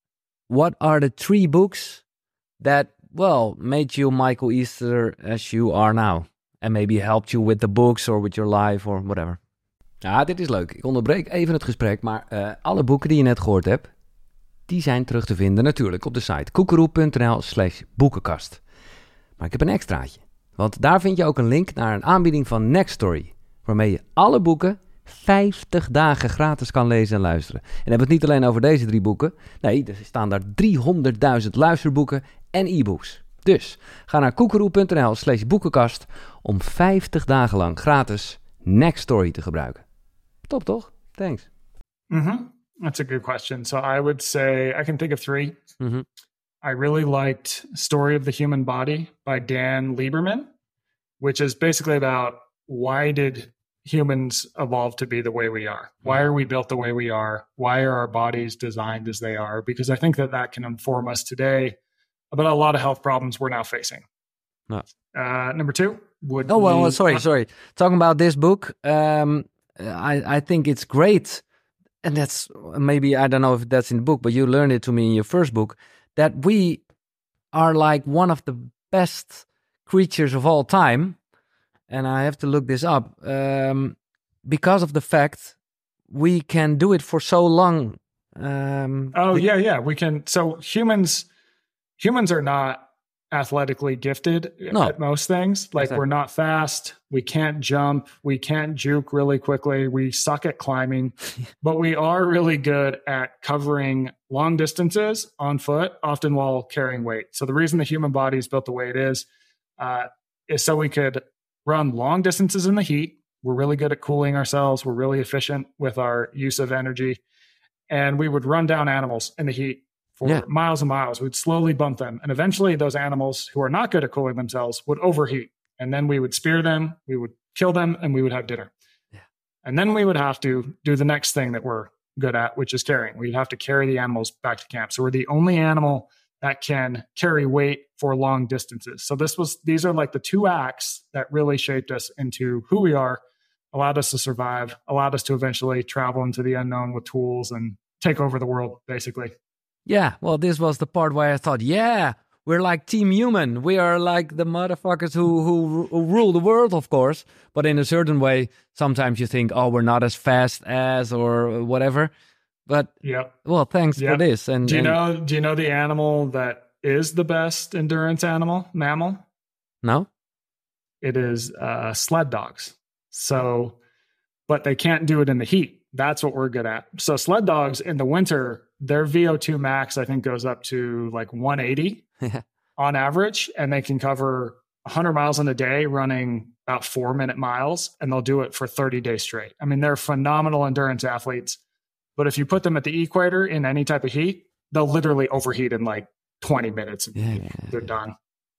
what are the three books that, well, made you Michael Easter as you are now? And maybe helped you with the books or with your life or whatever. Ja, dit is leuk. Ik onderbreek even het gesprek, maar uh, alle boeken die je net gehoord hebt, die zijn terug te vinden natuurlijk op de site koekeroe.nl slash boekenkast. Maar ik heb een extraatje, want daar vind je ook een link naar een aanbieding van Nextory, waarmee je alle boeken vijftig dagen gratis kan lezen en luisteren. En dan hebben we het niet alleen over deze drie boeken. Nee, er staan daar driehonderdduizend luisterboeken en e-books. Dus ga naar koekeroe.nl slash boekenkast om vijftig dagen lang gratis Nextory te gebruiken. Top, toch? Thanks. Mm-hmm. That's a good question. So I would say I can think of three. Mm-hmm. I really liked Story of the Human Body by Dan Lieberman, which is basically about why did humans evolve to be the way we are? Why are we built the way we are? Why are our bodies designed as they are? Because I think that that can inform us today about a lot of health problems we're now facing. No. Uh, number two would Oh, well, be, well, sorry, sorry. Talking about this book, um, I, I think it's great. And that's maybe, I don't know if that's in the book, but you learned it to me in your first book, that we are like one of the best creatures of all time. And I have to look this up um, because of the fact we can do it for so long. Um, oh, yeah, yeah. We can. So humans, humans are not athletically gifted no. at most things. Like exactly. We're not fast. We can't jump. We can't juke really quickly. We suck at climbing, but we are really good at covering long distances on foot, often while carrying weight. So the reason the human body is built the way it is, uh, is so we could run long distances in the heat. We're really good at cooling ourselves. We're really efficient with our use of energy. And we would run down animals in the heat for yeah. miles and miles. We'd slowly bump them. And eventually those animals who are not good at cooling themselves would overheat. And then we would spear them, we would kill them, and we would have dinner. Yeah. And then we would have to do the next thing that we're good at, which is carrying. We'd have to carry the animals back to camp. So we're the only animal that can carry weight for long distances. So this was, these are like the two acts that really shaped us into who we are, allowed us to survive, allowed us to eventually travel into the unknown with tools and take over the world, basically. Yeah, well, this was the part where I thought, yeah, we're like Team Human. We are like the motherfuckers who, who, who rule the world, of course. But in a certain way, sometimes you think, oh, we're not as fast as or whatever. But, yep. well, thanks yep. for this. And do you and, know? Do you know the animal that is the best endurance animal, mammal? No? It is uh, sled dogs. So, but they can't do it in the heat. That's what we're good at. So sled dogs in the winter, their V O two max, I think, goes up to like one eighty on average. And they can cover one hundred miles in a day running about four minute miles. And they'll do it for thirty days straight. I mean, they're phenomenal endurance athletes. But if you put them at the equator in any type of heat, they'll literally overheat in like twenty minutes. And yeah, yeah, they're yeah. done.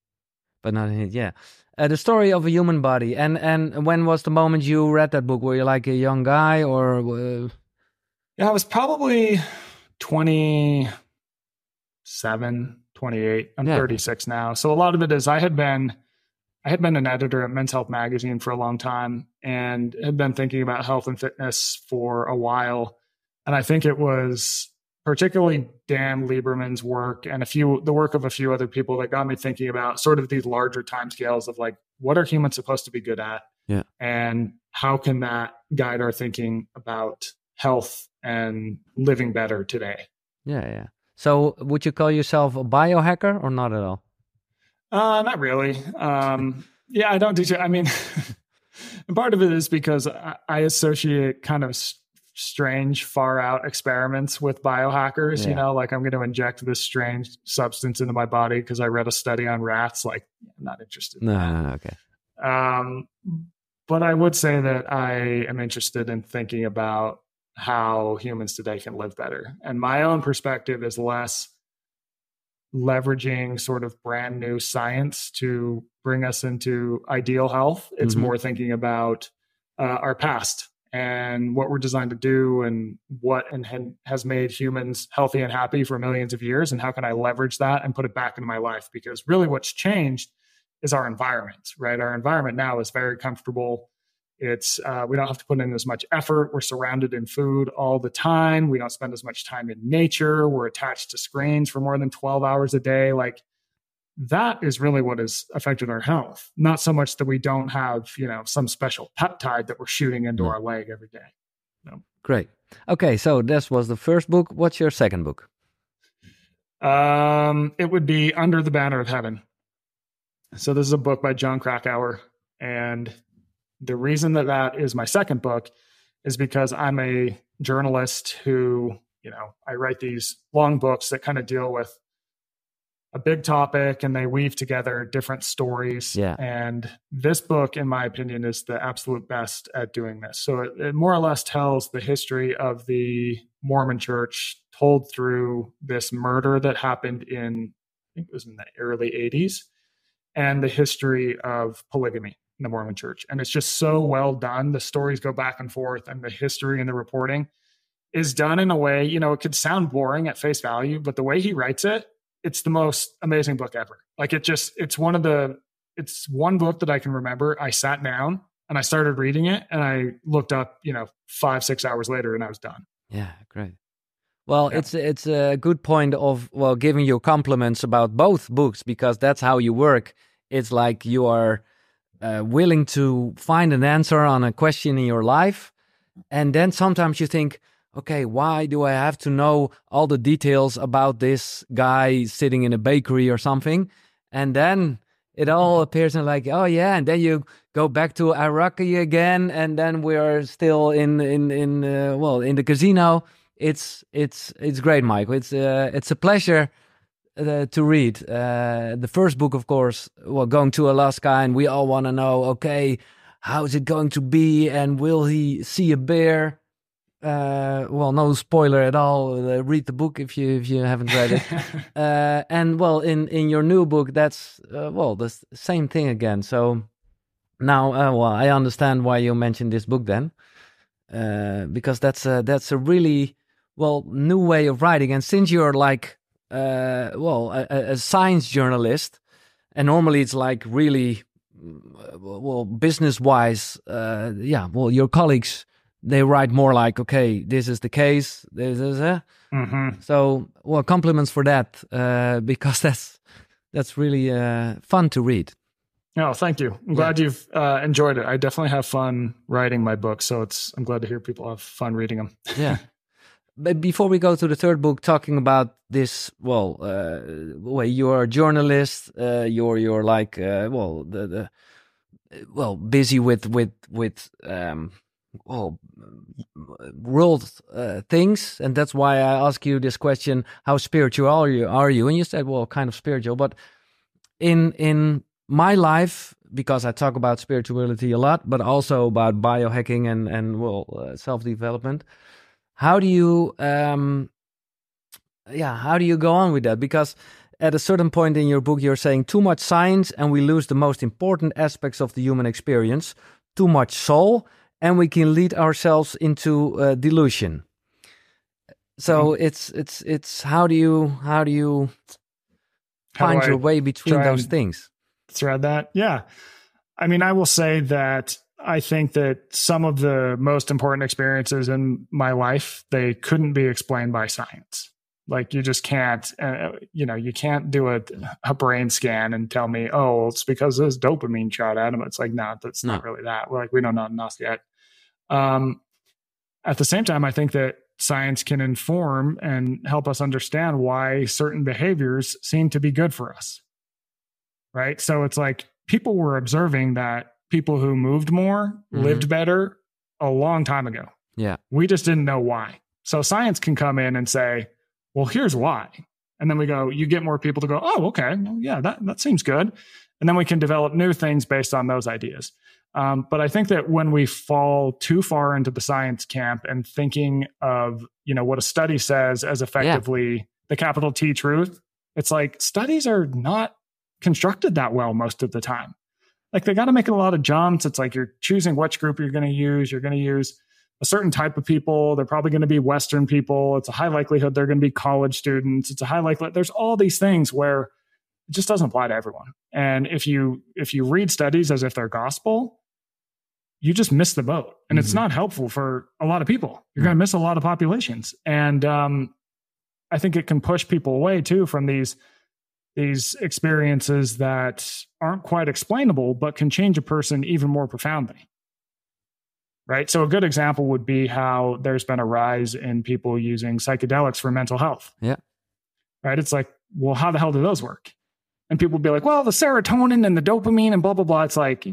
But not in heat, yeah. Uh, the Story of a Human Body. And and when was the moment you read that book? Were you like a young guy or? Uh... Yeah, I was probably twenty-seven, twenty-eight. I'm Yeah. thirty-six now. So a lot of it is I had been I had been an editor at Men's Health magazine for a long time and had been thinking about health and fitness for a while. And I think it was particularly Dan Lieberman's work and a few the work of a few other people that got me thinking about sort of these larger timescales of like, what are humans supposed to be good at? Yeah. And how can that guide our thinking about health and living better today? Yeah, yeah. So would you call yourself a biohacker or not at all? Uh, not really. Um, yeah, I don't do, I mean, part of it is because I, I associate kind of s- strange, far out experiments with biohackers, Yeah. you know, like I'm going to inject this strange substance into my body because I read a study on rats. Like, I'm not interested in No, that. no, no, okay. Um, but I would say that I am interested in thinking about how humans today can live better. And my own perspective is less leveraging sort of brand new science to bring us into ideal health. It's Mhm. more thinking about uh, our past and what we're designed to do and what and ha- has made humans healthy and happy for millions of years. And how can I leverage that and put it back into my life? Because really what's changed is our environment, right? Our environment now is very comfortable. It's uh, we don't have to put in as much effort. We're surrounded in food all the time. We don't spend as much time in nature. We're attached to screens for more than twelve hours a day. Like that is really what has affected our health. Not so much that we don't have, you know, some special peptide that we're shooting into Mm. our leg every day. Great. Okay, so this was the first book. What's your second book? Um, it would be Under the Banner of Heaven. So this is a book by John Krakauer, and the reason that that is my second book is because I'm a journalist who, you know, I write these long books that kind of deal with a big topic and they weave together different stories. Yeah. And this book, in my opinion, is the absolute best at doing this. So it, it more or less tells the history of the Mormon Church told through this murder that happened in, I think it was in the early eighties, and the history of polygamy in the Mormon Church. And it's just so well done. The stories go back and forth, and the history and the reporting is done in a way, you know, it could sound boring at face value, but the way he writes it, it's the most amazing book ever. Like it just, it's one of the, it's one book that I can remember. I sat down and I started reading it and I looked up, you know, five, six hours later and I was done. Yeah, great. Well, Yeah. it's it's a good point of, well, giving you compliments about both books, because that's how you work. It's like you are uh, willing to find an answer on a question in your life. And then sometimes you think, okay, why do I have to know all the details about this guy sitting in a bakery or something? And then it all appears in like, oh yeah, and then you go back to Iraqi again, and then we are still in in in uh, well in the casino. It's it's it's great, Michael. It's uh, it's a pleasure uh, to read. Uh, the first book, of course, well, going to Alaska, and we all want to know, okay, how is it going to be, and will he see a bear? Uh, well, no spoiler at all. Uh, read the book if you if you haven't read it. uh, and well, in in your new book, that's uh, well the s- same thing again. So now, uh, well, I understand why you mentioned this book then, uh, because that's a that's a really well new way of writing. And since you're like uh, well a, a a science journalist, and normally it's like really mm, well business wise, uh, yeah, well your colleagues, they write more like, okay, this is the case, this is a. Mm-hmm. So, well, compliments for that, uh, because that's that's really uh, fun to read. No, thank you. I'm glad you've uh, enjoyed it. I definitely have fun writing my book, so it's I'm glad to hear people have fun reading them. Yeah. But before we go to the third book, talking about this, well, uh, well, you're a journalist. Uh, you're you're like, uh, well, the, the well, busy with with with um, well, world uh, things, and that's why I ask you this question: how spiritual are you? Are you? And you said, well, kind of spiritual, but in in my life, because I talk about spirituality a lot, but also about biohacking and and well, uh, self development. How do you, um, yeah, how do you go on with that? Because at a certain point in your book, you're saying too much science and we lose the most important aspects of the human experience. Too much soul, and we can lead ourselves into uh, delusion. So it's it's it's how do you how do you How do find I your way between try those and things? thread that? Yeah. I mean, I will say that I think that some of the most important experiences in my life, they couldn't be explained by science. Like you just can't, uh, you know, you can't do a, a brain scan and tell me, oh, well, it's because this dopamine shot at him. It's like, no, that's No. not really that. We're like, we don't know enough yet. Um, at the same time, I think that science can inform and help us understand why certain behaviors seem to be good for us. Right. So it's like people were observing that people who moved more Mhm. lived better a long time ago. Yeah. We just didn't know why. So science can come in and say, well, here's why. And then we go, you get more people to go, oh, okay. Well, yeah, that, that seems good. And then we can develop new things based on those ideas. Um, but I think that when we fall too far into the science camp and thinking of, you know, what a study says as effectively the capital T truth, it's like studies are not constructed that well most of the time. Like they got to make a lot of jumps. It's like you're choosing which group you're going to use. You're going to use a certain type of people. They're probably going to be Western people. It's a high likelihood they're going to be college students. It's a high likelihood. There's all these things where it just doesn't apply to everyone. And if you if you read studies as if they're gospel, you just miss the boat. And it's Mhm. not helpful for a lot of people. You're No. going to miss a lot of populations. And um, I think it can push people away too from these these experiences that aren't quite explainable, but can change a person even more profoundly. Right. So a good example would be how there's been a rise in people using psychedelics for mental health. Yeah. Right. It's like, well, how the hell do those work? And people be like, well, the serotonin and the dopamine and blah, blah, blah. It's like,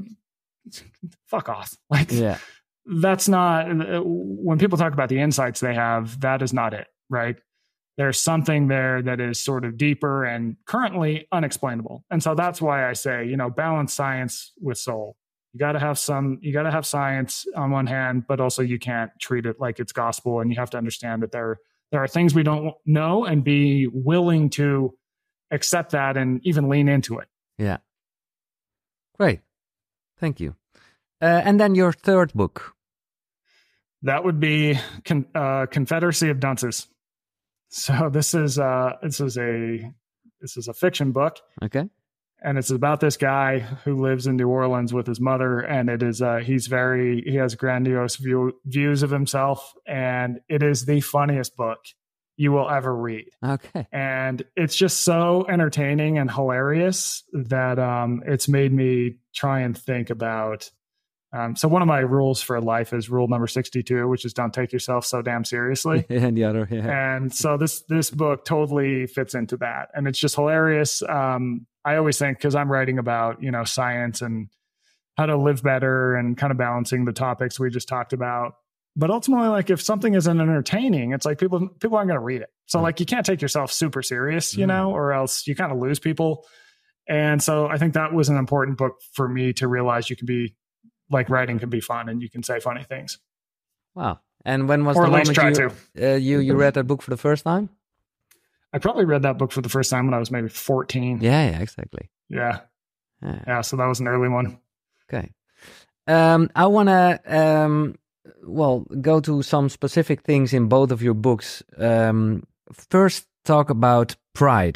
fuck off. Like, Yeah. that's not, when people talk about the insights they have, that is not it. Right. There's something there that is sort of deeper and currently unexplainable. And so that's why I say, you know, balance science with soul. You got to have some, you got to have science on one hand, but also you can't treat it like it's gospel. And you have to understand that there, there are things we don't know and be willing to accept that and even lean into it. Yeah. Great. Thank you. Uh, and then your third book. That would be Con- uh, Confederacy of Dunces. So this is uh this is a this is a fiction book, Okay. and it's about this guy who lives in New Orleans with his mother, and it is uh he's very he has grandiose view, views of himself, and it is the funniest book you will ever read. Okay. And it's just so entertaining and hilarious that um it's made me try and think about Um, so one of my rules for life is rule number sixty-two, which is don't take yourself so damn seriously. And the other, yeah. And so this this book totally fits into that, and it's just hilarious. Um, I always think, because I'm writing about, you know, science and how to live better and kind of balancing the topics we just talked about. But ultimately, like if something isn't entertaining, it's like people people aren't going to read it. So Mm. like you can't take yourself super serious, you Mm. know, or else you kind of lose people. And so I think that was an important book for me to realize you can be like writing can be fun and you can say funny things. Wow. And when was Or the at least moment try you, to. uh, you you read that book for the first time? I probably read that book for the first time when I was maybe fourteen. Yeah, yeah, exactly. Yeah. Yeah. Yeah. So that was an early one. Okay. Um, I want to, um, well, go to some specific things in both of your books. Um, first, talk about pride,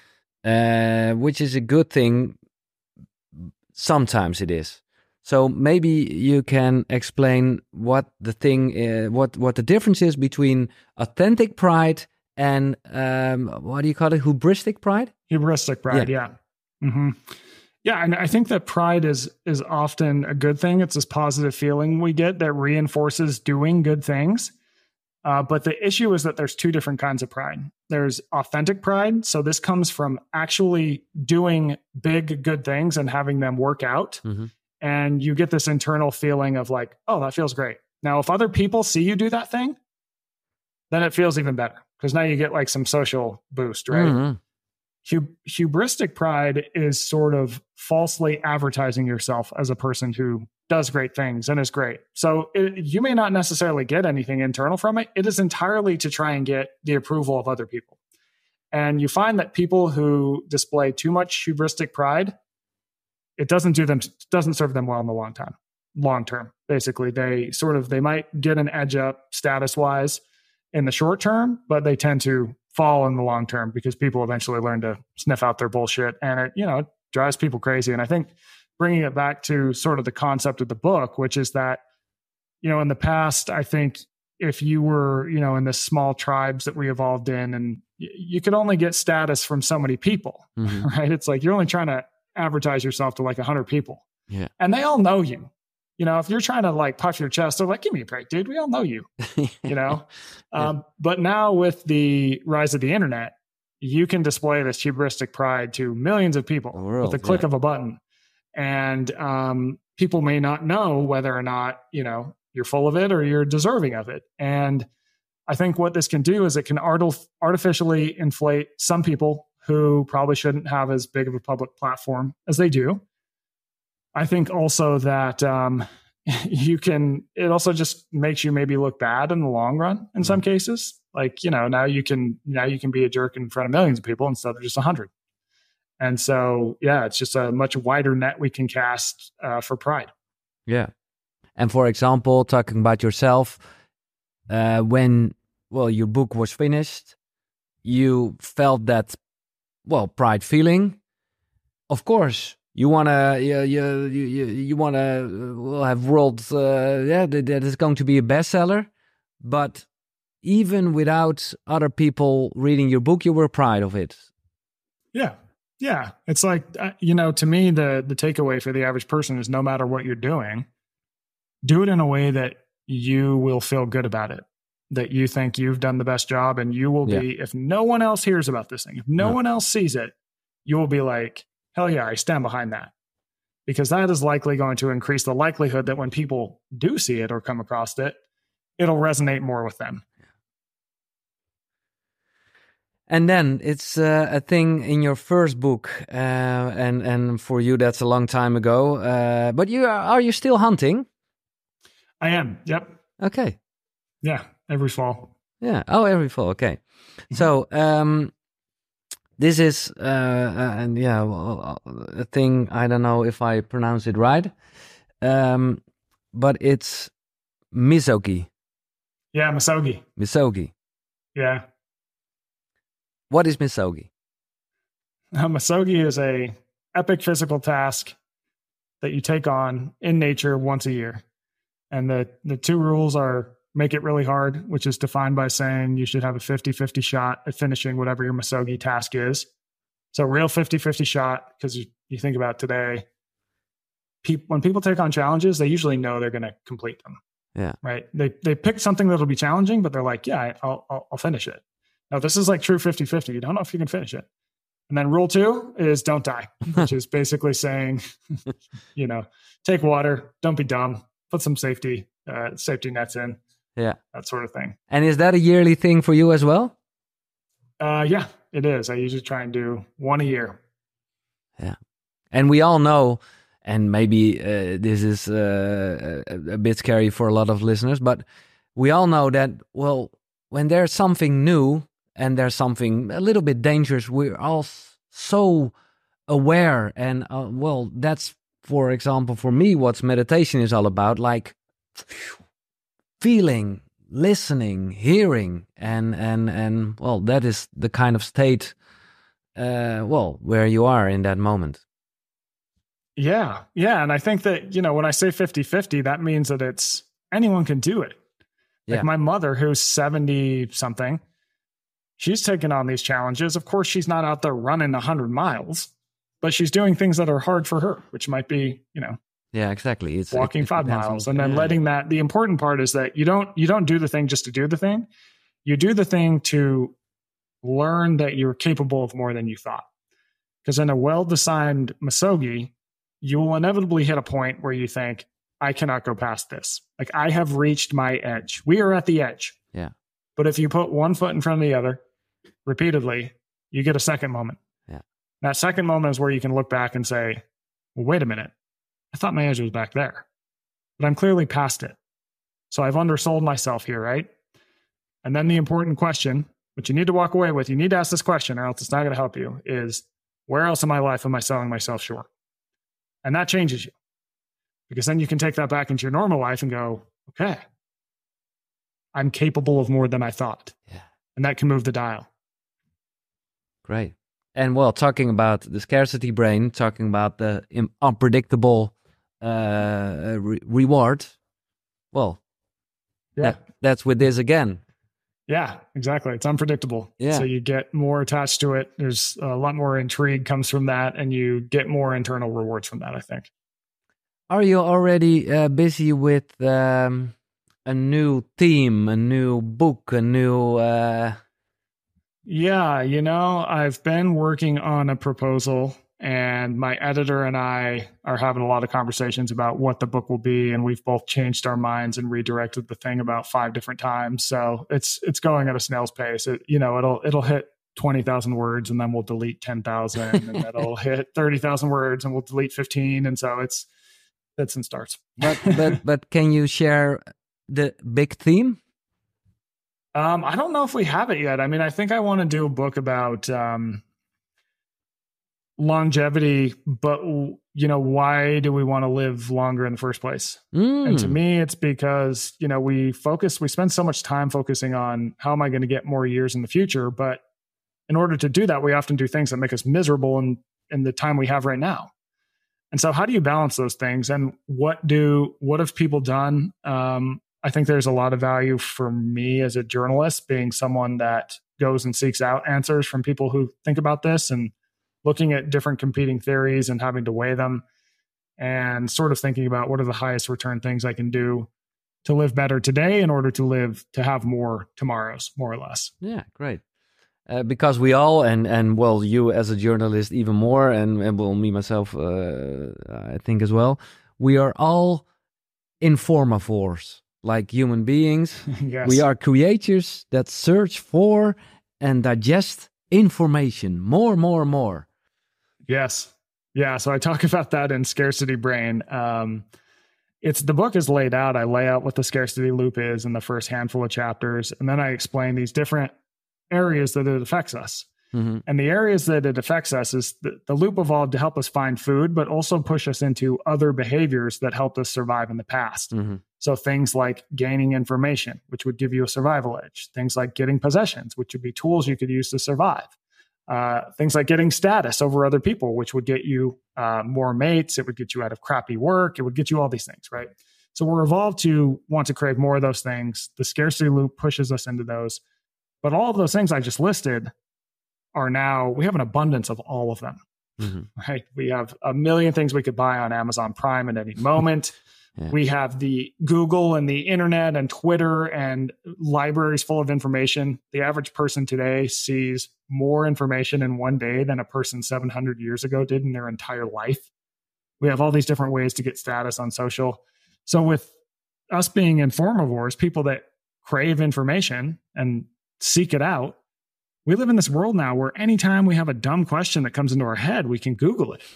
uh, which is a good thing. Sometimes it is. So maybe you can explain what the thing, uh, what what the difference is between authentic pride and um, what do you call it, hubristic pride? Hubristic pride. Yeah. Yeah. Mm-hmm. Yeah. And I think that pride is is often a good thing. It's this positive feeling we get that reinforces doing good things. Uh, but the issue is that there's two different kinds of pride. There's authentic pride. So this comes from actually doing big, good things and having them work out. Mm-hmm. And you get this internal feeling of like, oh, that feels great. Now, if other people see you do that thing, then it feels even better because now you get like some social boost, right? Mm-hmm. Hub- hubristic pride is sort of falsely advertising yourself as a person who does great things and is great. So it, you may not necessarily get anything internal from it. It is entirely to try and get the approval of other people. And you find that people who display too much hubristic pride, it doesn't do them, doesn't serve them well in the long time, long term. Basically, they sort of, they might get an edge up status wise, in the short term, but they tend to fall in the long term because people eventually learn to sniff out their bullshit, and it, you know, it drives people crazy. And I think bringing it back to sort of the concept of the book, which is that, you know, in the past, I think if you were, you know, in the small tribes that we evolved in, and y- you could only get status from so many people, mm-hmm. right? It's like you're only trying to advertise yourself to like a hundred people, yeah, and they all know you. You know, if you're trying to like puff your chest, they're like, "Give me a break, dude. We all know you." You know, yeah. um, but now with the rise of the internet, you can display this hubristic pride to millions of people world, with a click yeah. of a button, and um, people may not know whether or not, you know, you're full of it or you're deserving of it. And I think what this can do is it can art- artificially inflate some people who probably shouldn't have as big of a public platform as they do. I think also that um, you can, it also just makes you maybe look bad in the long run in some cases. Like, you know, now you can, now you can be a jerk in front of millions of people instead of just a hundred. And so, yeah, it's just a much wider net we can cast uh, for pride. Yeah. And for example, talking about yourself, uh, when, well, your book was finished, you felt that, well, pride feeling. Of course, you wanna, you you you, you wanna well, have world, uh, yeah, that, that is going to be a bestseller. But even without other people reading your book, you were proud of it. Yeah, yeah. It's like, uh, you know, to me, the the takeaway for the average person is no matter what you're doing, do it in a way that you will feel good about it, that you think you've done the best job, and you will Yeah. be, if no one else hears about this thing, if no Yeah. one else sees it, you will be like, hell yeah, I stand behind that. Because that is likely going to increase the likelihood that when people do see it or come across it, it'll resonate more with them. And then it's uh, a thing in your first book, uh, and and for you that's a long time ago. Uh, but you are, are you still hunting? I am. Yep. Okay. Yeah. Every fall. Yeah. Oh, every fall. Okay. So um, this is uh, uh, and yeah, well, a thing. I don't know if I pronounce it right, um, but it's misogi. Yeah. Misogi. Misogi. Yeah. What is misogi? Uh, Misogi is a epic physical task that you take on in nature once a year. And the, the two rules are make it really hard, which is defined by saying you should have a fifty-fifty shot at finishing whatever your Misogi task is. So real fifty-fifty shot, because you, you think about today, pe- when people take on challenges, they usually know they're going to complete them. Yeah. Right. They they pick something that'll be challenging, but they're like, yeah, I'll, I'll, I'll finish it. Now, this is like true fifty-fifty. You don't know if you can finish it. And then rule two is don't die, which is basically saying, you know, take water, don't be dumb, put some safety uh, safety nets in, Yeah. that sort of thing. And is that a yearly thing for you as well? Uh, yeah, it is. I usually try and do one a year. Yeah. And we all know, and maybe uh, this is uh, a, a bit scary for a lot of listeners, but we all know that, well, when there's something new and there's something a little bit dangerous, we're all so aware. And, uh, well, that's, for example, for me, what meditation is all about, like feeling, listening, hearing, and, and, and well, that is the kind of state, uh, well, where you are in that moment. Yeah. Yeah. And I think that, you know, when I say fifty-fifty, that means that it's anyone can do it. Like Yeah. my mother, who's seventy something, she's taken on these challenges. Of course, she's not out there running one hundred miles, but she's doing things that are hard for her, which might be, you know, Yeah, exactly. It's walking it, it five depends on- miles and then yeah. letting that, the important part is that you don't, you don't do the thing just to do the thing. You do the thing to learn that you're capable of more than you thought. Because in a well-designed misogi, you will inevitably hit a point where you think, I cannot go past this. Like I have reached my edge. We are at the edge. Yeah. But if you put one foot in front of the other repeatedly, you get a second moment. Yeah. That second moment is where you can look back and say, well, wait a minute. I thought my edge was back there, but I'm clearly past it. So I've undersold myself here, right? And then the important question, which you need to walk away with, you need to ask this question or else it's not going to help you, is where else in my life am I selling myself short? And that changes you. Because then you can take that back into your normal life and go, okay, I'm capable of more than I thought. Yeah. And that can move the dial. Great. And well, talking about the scarcity brain, talking about the im- unpredictable uh, re- reward, well, Yeah. that, that's with this again. Yeah, exactly. It's unpredictable. Yeah. So you get more attached to it. There's a lot more intrigue comes from that, and you get more internal rewards from that, I think. Are you already uh, busy with um, a new theme, a new book, a new... Uh... Yeah, you know, I've been working on a proposal, and my editor and I are having a lot of conversations about what the book will be, and we've both changed our minds and redirected the thing about five different times. So it's it's going at a snail's pace. It, you know, it'll it'll hit twenty thousand words, and then we'll delete ten thousand, and it'll hit thirty thousand words, and we'll delete fifteen, and so it's fits and starts. But but but can you share the big theme? Um, I don't know if we have it yet. I mean, I think I want to do a book about um, longevity, but you know, why do we want to live longer in the first place? Mm. And to me, it's because, you know, we focus, we spend so much time focusing on how am I going to get more years in the future? But in order to do that, we often do things that make us miserable in, in the time we have right now. And so how do you balance those things? And what do, what have people done? Um, I think there's a lot of value for me as a journalist, being someone that goes and seeks out answers from people who think about this and looking at different competing theories and having to weigh them and sort of thinking about what are the highest return things I can do to live better today in order to live, to have more tomorrows, more or less. Yeah, great. Uh, because we all, and, and well, you as a journalist even more, and, and well, me myself, uh, I think as well, we are all informavores. Like human beings, Yes. we are creatures that search for and digest information more, more, more. Yes. Yeah. So I talk about that in Scarcity Brain. Um, it's the book is laid out. I lay out what the scarcity loop is in the first handful of chapters. And then I explain these different areas that it affects us. Mm-hmm. And the areas that it affects us is the, the loop evolved to help us find food, but also push us into other behaviors that helped us survive in the past. Mm-hmm. So things like gaining information, which would give you a survival edge. Things like getting possessions, which would be tools you could use to survive. Uh, things like getting status over other people, which would get you uh, more mates. It would get you out of crappy work. It would get you all these things, right? So we're evolved to want to crave more of those things. The scarcity loop pushes us into those. But all of those things I just listed are now, we have an abundance of all of them, Mm-hmm. right? We have a million things we could buy on Amazon Prime at any moment. Yeah. We have the Google and the internet and Twitter and libraries full of information. The average person today sees more information in one day than a person seven hundred years ago did in their entire life. We have all these different ways to get status on social. So with us being informavores, people that crave information and seek it out, we live in this world now where anytime we have a dumb question that comes into our head, we can Google it.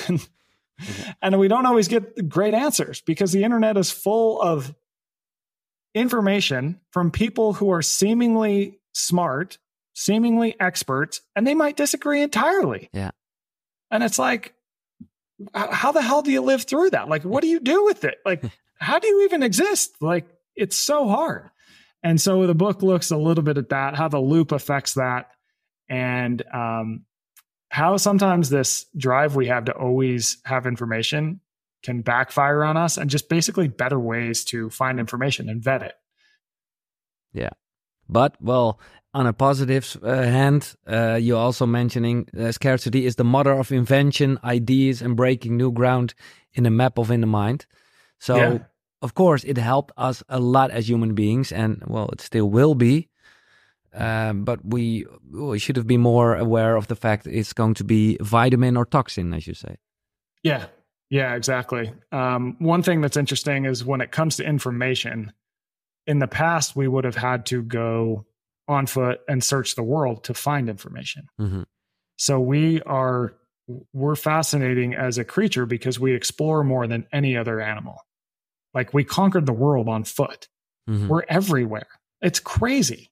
And we don't always get great answers because the internet is full of information from people who are seemingly smart, seemingly expert, and they might disagree entirely. Yeah. And it's like, how the hell do you live through that? Like, what do you do with it? Like, how do you even exist? Like, it's so hard. And so the book looks a little bit at that, how the loop affects that, and um, how sometimes this drive we have to always have information can backfire on us, and just basically better ways to find information and vet it. Yeah. But, well, on a positive uh, hand, uh, you're also mentioning uh, scarcity is the mother of invention, ideas, and breaking new ground in the map of in the mind. So, Yeah. of course, it helped us a lot as human beings, and, well, it still will be. Um, but we, we should have been more aware of the fact it's going to be vitamin or toxin, as you say. Yeah, yeah, exactly. Um, one thing that's interesting is when it comes to information, in the past, we would have had to go on foot and search the world to find information. Mm-hmm. So we are, we're fascinating as a creature because we explore more than any other animal. Like, we conquered the world on foot. Mm-hmm. We're everywhere. It's crazy.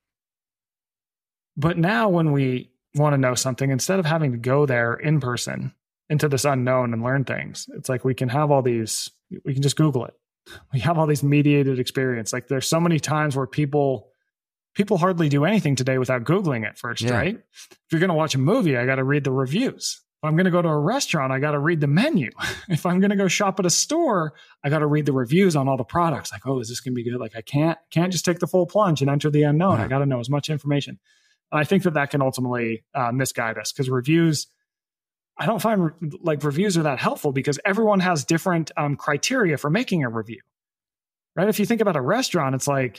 But now when we want to know something, instead of having to go there in person into this unknown and learn things, it's like we can have all these, we can just Google it. we have all these mediated experience. Like there's so many times where people people hardly do anything today without Googling it first, yeah. right? If you're going to watch a movie, I got to read the reviews. If I'm going to go to a restaurant, I got to read the menu. If I'm going to go shop at a store, I got to read the reviews on all the products. Like, oh, is this going to be good? Like I can't, can't just take the full plunge and enter the unknown. Yeah. I got to know as much information. And I think that that can ultimately uh, misguide us because reviews, I don't find re- like reviews are that helpful because everyone has different um, criteria for making a review, right? If you think about a restaurant, it's like,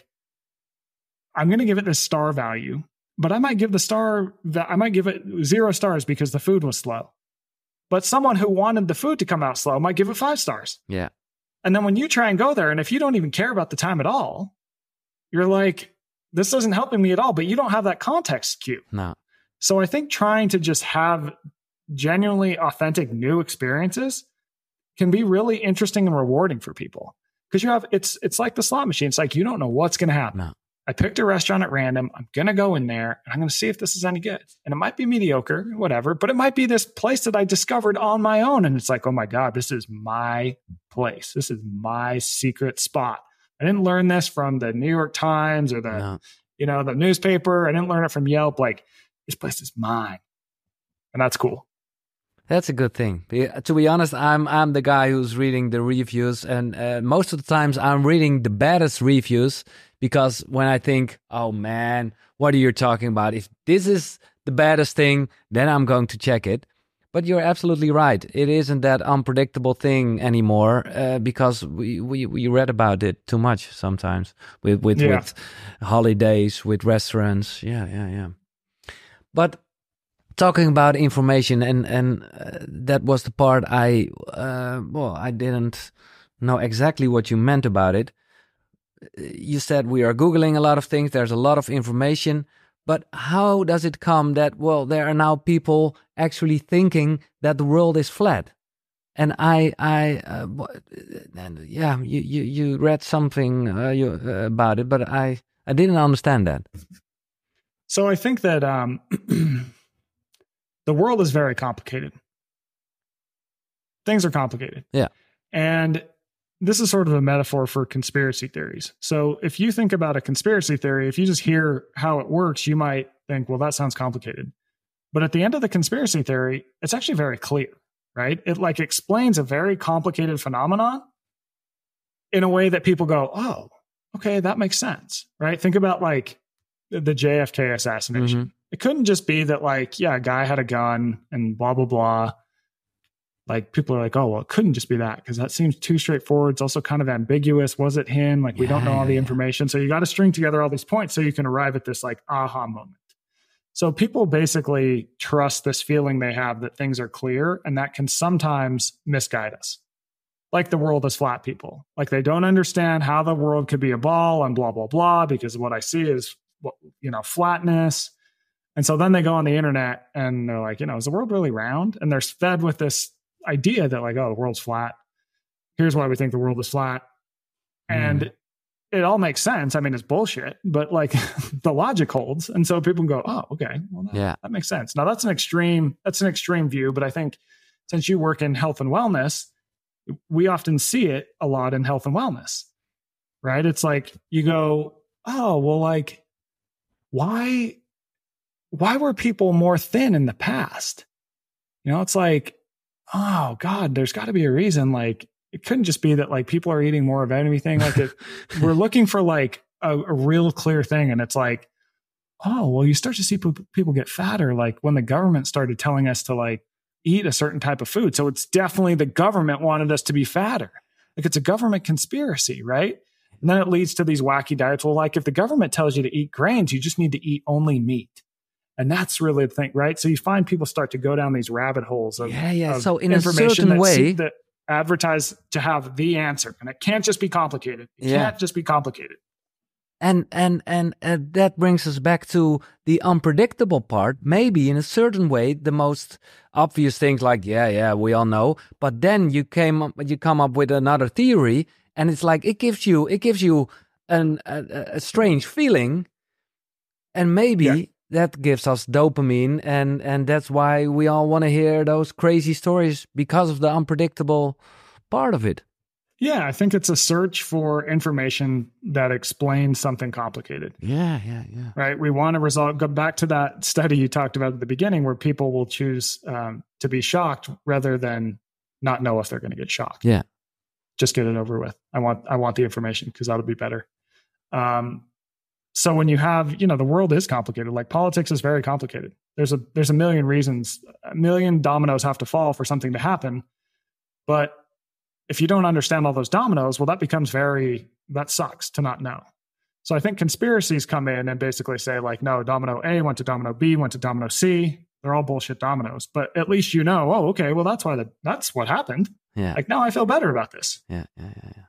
I'm going to give it this star value, but I might give the star, I might give it zero stars because the food was slow. But someone who wanted the food to come out slow might give it five stars. Yeah. And then when you try and go there, and if you don't even care about the time at all, you're like, this isn't helping me at all, but you don't have that context cue. No. So I think trying to just have genuinely authentic new experiences can be really interesting and rewarding for people. Because you have, it's it's like the slot machine. It's like, you don't know what's going to happen. No. I picked a restaurant at random. I'm going to go in there and I'm going to see if this is any good. And it might be mediocre, whatever, but it might be this place that I discovered on my own. And it's like, oh my God, this is my place. This is my secret spot. I didn't learn this from the New York Times or the, no. you know, the newspaper. I didn't learn it from Yelp. Like, this place is mine. And that's cool. That's a good thing. To be honest, I'm I'm the guy who's reading the reviews, and uh, most of the times I'm reading the baddest reviews because when I think, oh man, what are you talking about? If this is the baddest thing, then I'm going to check it. But you're absolutely right. It isn't that unpredictable thing anymore uh, because we, we, we read about it too much sometimes with with, yeah. with holidays, with restaurants. Yeah, yeah, yeah. But talking about information, and and uh, that was the part I uh, well I didn't know exactly what you meant about it. You said we are Googling a lot of things. There's a lot of information, but how does it come that well there are now people actually thinking that the world is flat? And I I uh, and yeah you, you you read something uh, you, uh, about it, but I I didn't understand that. So I think that. Um, The world is very complicated. Things are complicated. Yeah. And this is sort of a metaphor for conspiracy theories. So if you think about a conspiracy theory, if you just hear how it works, you might think, well, that sounds complicated. But at the end of the conspiracy theory, it's actually very clear, right? It like explains a very complicated phenomenon in a way that people go, oh, okay, that makes sense, right? Think about like the J F K assassination. Mm-hmm. It couldn't just be that like, yeah, a guy had a gun and blah, blah, blah. Like people are like, oh, well, it couldn't just be that because that seems too straightforward. It's also kind of ambiguous. Was it him? Like, yeah, we don't know all the information. So you got to string together all these points so you can arrive at this like aha moment. So people basically trust this feeling they have that things are clear, and that can sometimes misguide us. Like the world is flat people. Like they don't understand how the world could be a ball and blah, blah, blah, because what I see is, you know, flatness. And so then they go on the internet and they're like, you know, is the world really round? And they're fed with this idea that like, oh, the world's flat. Here's why we think the world is flat. Mm. And it all makes sense. I mean, it's bullshit, but like the logic holds. And so people go, oh, okay, well, that, yeah. that makes sense. Now that's an extreme, that's an extreme view. But I think since you work in health and wellness, we often see it a lot in health and wellness, right? It's like you go, oh, well, like, why... why were people more thin in the past? You know, it's like, oh God, there's got to be a reason. Like, it couldn't just be that like people are eating more of anything. Like it, we're looking for like a, a real clear thing. And it's like, oh, well, you start to see p- people get fatter. Like when the government started telling us to like eat a certain type of food. So it's definitely the government wanted us to be fatter. Like it's a government conspiracy, right? And then it leads to these wacky diets. Well, like if the government tells you to eat grains, you just need to eat only meat. And that's really the thing, right? So you find people start to go down these rabbit holes of, yeah, yeah. of so in information a certain that, way, that advertise to have the answer. And it can't just be complicated. It yeah. can't just be complicated. And and and uh, that brings us back to the unpredictable part. Maybe in a certain way, the most obvious things like, yeah, yeah, we all know. But then you came up, you come up with another theory, and it's like it gives you it gives you an, a, a strange feeling, and maybe yeah. that gives us dopamine, and and that's why we all want to hear those crazy stories because of the unpredictable part of it. Yeah, I think it's a search for information that explains something complicated. Yeah, yeah, yeah. Right. We want to resolve, go back to that study you talked about at the beginning where people will choose um, to be shocked rather than not know if they're going to get shocked. Yeah. Just get it over with. I want, I want the information because that'll be better. Um, so when you have, you know, the world is complicated. Like politics is very complicated. There's a, there's a million reasons, a million dominoes have to fall for something to happen. But if you don't understand all those dominoes, well, that becomes very, that sucks to not know. So I think conspiracies come in and basically say like, no, domino A went to domino B, went to domino C. They're all bullshit dominoes, but at least you know, oh, okay, well, that's why the, that's what happened. Yeah. Like now I feel better about this. Yeah, yeah, yeah, yeah.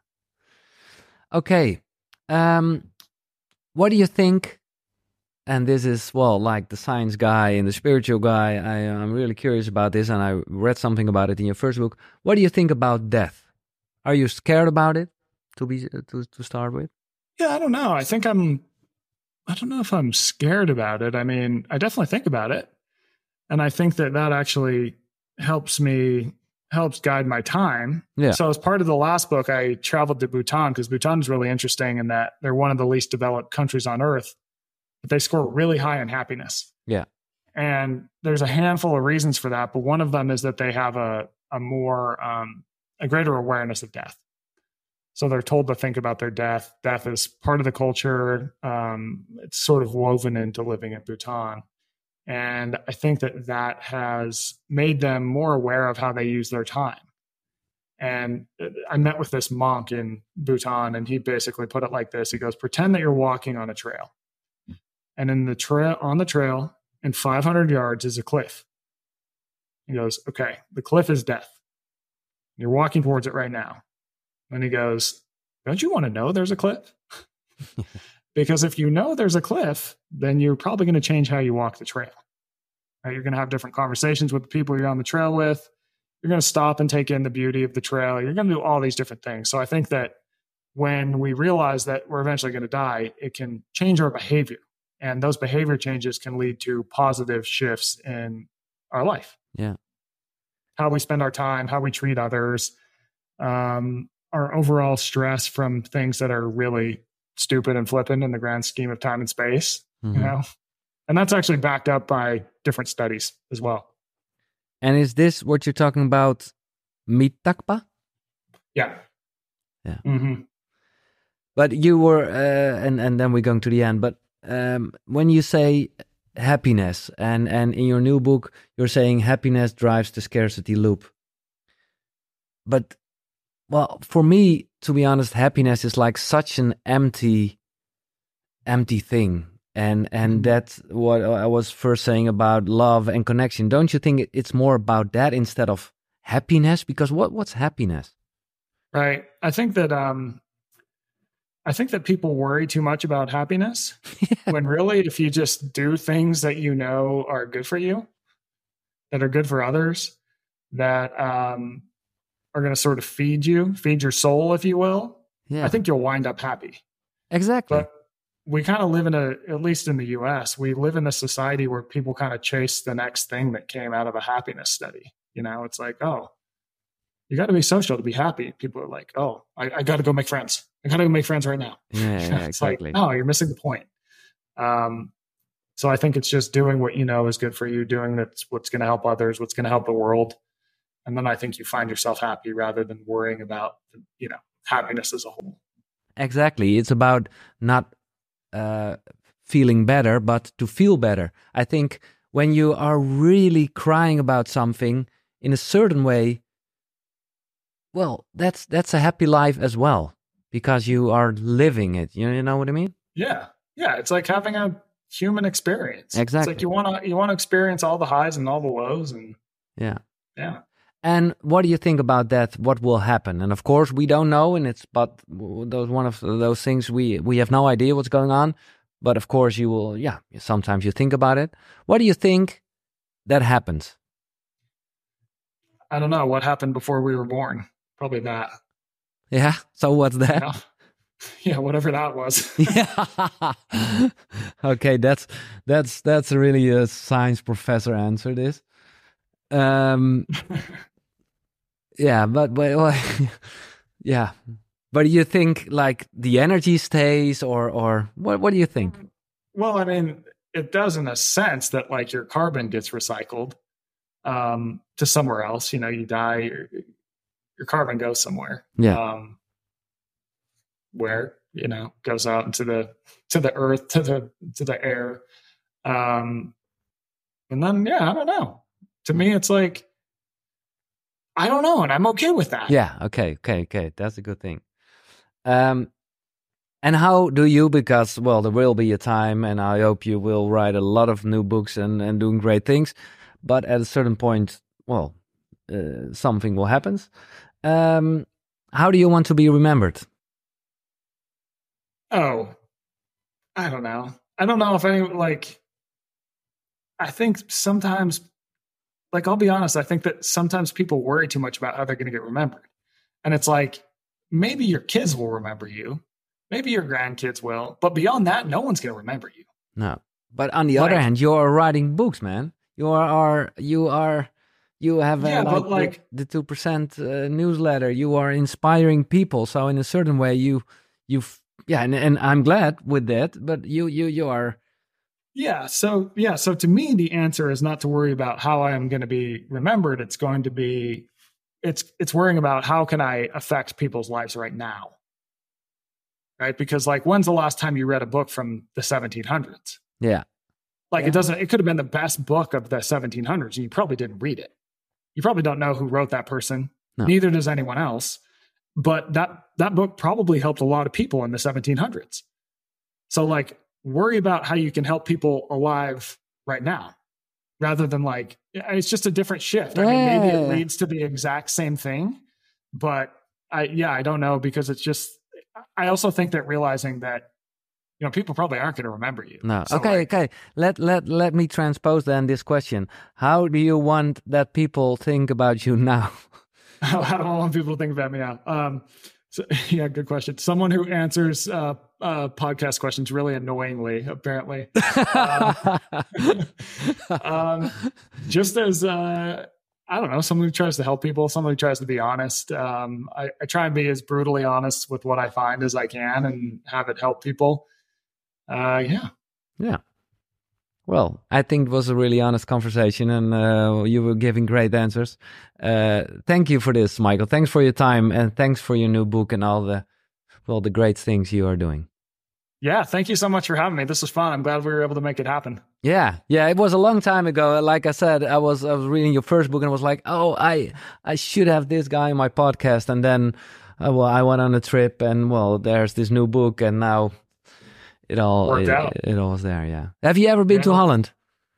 Okay. Um, what do you think? And this is, well, like the science guy and the spiritual guy. I, I'm really curious about this, and I read something about it in your first book. What do you think about death? Are you scared about it to be to to start with? Yeah, I don't know. I think I'm, I don't know if I'm scared about it. I mean, I definitely think about it. And I think that that actually helps me, helps guide my time. Yeah. So as part of the last book, I traveled to Bhutan because Bhutan is really interesting in that they're one of the least developed countries on earth, but they score really high in happiness. Yeah. And there's a handful of reasons for that. But one of them is that they have a, a more, um, a greater awareness of death. So they're told to think about their death. Death is part of the culture. Um, it's sort of woven into living in Bhutan. And I think that that has made them more aware of how they use their time. And I met with this monk in Bhutan, and he basically put it like this. He goes, pretend that you're walking on a trail. And in the trail, on the trail, in five hundred yards is a cliff. He goes, okay, the cliff is death. You're walking towards it right now. And he goes, don't you want to know there's a cliff? Because if you know there's a cliff, then you're probably going to change how you walk the trail. Right? You're going to have different conversations with the people you're on the trail with. You're going to stop and take in the beauty of the trail. You're going to do all these different things. So I think that when we realize that we're eventually going to die, it can change our behavior. And those behavior changes can lead to positive shifts in our life. Yeah. How we spend our time, how we treat others, um, our overall stress from things that are really stupid and flippant in the grand scheme of time and space, mm-hmm. you know, and that's actually backed up by different studies as well. And is this what you're talking about, Mitakpa? Yeah. Yeah. Mm-hmm. But you were, uh, and and then we're going to the end. But um, when you say happiness, and and in your new book you're saying happiness drives the scarcity loop. But well, for me, to be honest, happiness is like such an empty, empty thing. And and that's what I was first saying about love and connection. Don't you think it's more about that instead of happiness? Because what what's happiness? Right. I think that um, I think that people worry too much about happiness yeah. when really, if you just do things that you know are good for you, that are good for others, that um, are going to sort of feed you, feed your soul, if you will. Yeah. I think you'll wind up happy. Exactly. But we kind of live in a, at least in the U S, we live in a society where people kind of chase the next thing that came out of a happiness study. You know, it's like, oh, you got to be social to be happy. People are like, oh, I, I got to go make friends. I got to go make friends right now. Yeah, yeah it's exactly. Like, no, you're missing the point. Um, so I think it's just doing what you know is good for you, doing that's what's going to help others, what's going to help the world. And then I think you find yourself happy rather than worrying about, you know, happiness as a whole. Exactly. It's about not uh, feeling better, but to feel better. I think when you are really crying about something in a certain way, well, that's that's a happy life as well, because you are living it. You, you know what I mean? Yeah. Yeah. It's like having a human experience. Exactly. It's like you want to you want to experience all the highs and all the lows. And yeah. Yeah. And what do you think about that? What will happen? And of course, we don't know, and it's but those one of those things we we have no idea what's going on. But of course, you will. Yeah, sometimes you think about it. What do you think that happens? I don't know what happened before we were born. Probably that. Yeah. So what's that? Yeah, yeah whatever that was. Yeah. Okay, that's that's that's really a science professor answer. This. Um. Yeah, but but Yeah. But do you think like the energy stays or or what what do you think? Well, I mean, it does in a sense that like your carbon gets recycled um, to somewhere else. You know, you die, your, your carbon goes somewhere. Yeah. Um, where, you know, goes out into the to the earth, to the to the air. Um, and then yeah, I don't know. To me, it's like I don't know, and I'm okay with that. Yeah, okay, okay, okay. That's a good thing. Um and how do you, because well, there will be a time and I hope you will write a lot of new books and, and doing great things, but at a certain point, well, uh, something will happen. Um how do you want to be remembered? Oh, I don't know. I don't know if any like I think sometimes like I'll be honest, I think that sometimes people worry too much about how they're going to get remembered. And it's like maybe your kids will remember you. Maybe your grandkids will, but beyond that, no one's going to remember you. No. But on the Like- other hand, you are writing books, man. You are, are you are you have uh, Yeah, like, but like- the, the two percent uh, newsletter. You are inspiring people. So in a certain way, you you yeah, and, and I'm glad with that. But you you you are Yeah. So, yeah. So to me, the answer is not to worry about how I am going to be remembered. It's going to be, it's, it's worrying about how can I affect people's lives right now. Right. Because like, when's the last time you read a book from the seventeen hundreds? yeah Like Yeah. it doesn't, it could have been the best book of the seventeen hundreds and you probably didn't read it. You probably don't know who wrote that person. No. Neither does anyone else. But that, that book probably helped a lot of people in the seventeen hundreds. So like worry about how you can help people alive right now rather than like, it's just a different shift. I mean, maybe it Yeah. leads to the exact same thing, but I, yeah, I don't know because it's just, I also think that realizing that, you know, people probably aren't going to remember you. no So, okay like, okay let let let me transpose then this question. How do you want that people think about you now? How, how do I want people to think about me now? Um, so, yeah, good question. Someone who answers uh, uh, podcast questions really annoyingly, apparently. Um, um, just as, uh, I don't know, someone who tries to help people, someone who tries to be honest. Um, I, I try and be as brutally honest with what I find as I can and have it help people. Uh, yeah. Yeah. Well, I think it was a really honest conversation and uh, you were giving great answers. Uh, thank you for this, Michael. Thanks for your time and thanks for your new book and all the, well, the great things you are doing. Yeah. Thank you so much for having me. This was fun. I'm glad we were able to make it happen. Yeah, yeah, it was a long time ago. Like I said, I was I was reading your first book and I was like, oh, I I should have this guy in my podcast. And then, uh, well, I went on a trip and well, there's this new book and now it all Worked it, out. it all is there. Yeah. Have you ever been to Yeah. Holland?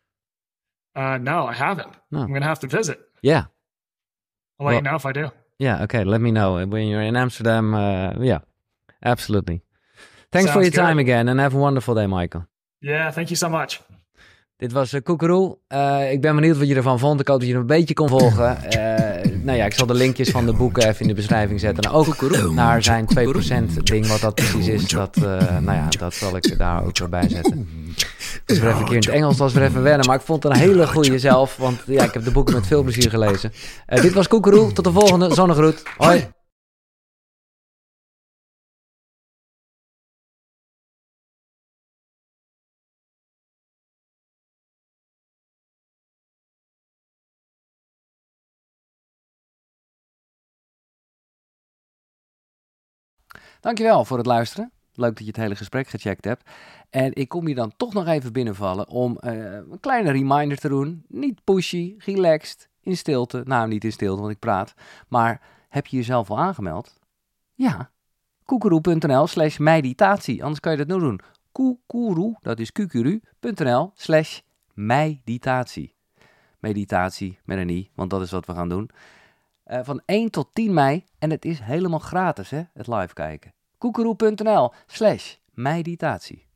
Uh, no, I haven't. No. I'm going to have to visit. Yeah. I'll let Well- you know if I do. Yeah. Okay. Let me know when you're in Amsterdam. Uh, yeah, absolutely. Thanks for Sounds your time good. again and have a wonderful day, Michael. Yeah, thank you so much. Dit was uh, Koekeroe. Uh, ik ben benieuwd wat je ervan vond. Ik hoop dat je hem een beetje kon volgen. Uh, nou ja, ik zal de linkjes van de boeken even in de beschrijving zetten. En ook naar zijn twee procent ding, wat dat precies is. Dat, uh, nou ja, dat zal ik daar ook weer bij zetten. Dus weer even een keer in het Engels, was weer even wennen. Maar ik vond het een hele goede zelf. Want ja, ik heb de boeken met veel plezier gelezen. Uh, dit was Koekeroe. Tot de volgende. Zonnegroet. Hoi. Dankjewel voor het luisteren. Leuk dat je het hele gesprek gecheckt hebt. En ik kom hier dan toch nog even binnenvallen om uh, een kleine reminder te doen. Niet pushy, relaxed, in stilte. Nou, niet in stilte, want ik praat. Maar heb je jezelf al aangemeld? Ja. Koekeroe.nl slash meditatie. Anders kan je dat nu doen. Koekeroe, dat is qqru.nl slash meditatie. Meditatie met een i, want dat is wat we gaan doen. Uh, van één tot tien mei. En het is helemaal gratis, hè, het live kijken. Koekeroe.nl slash meditatie.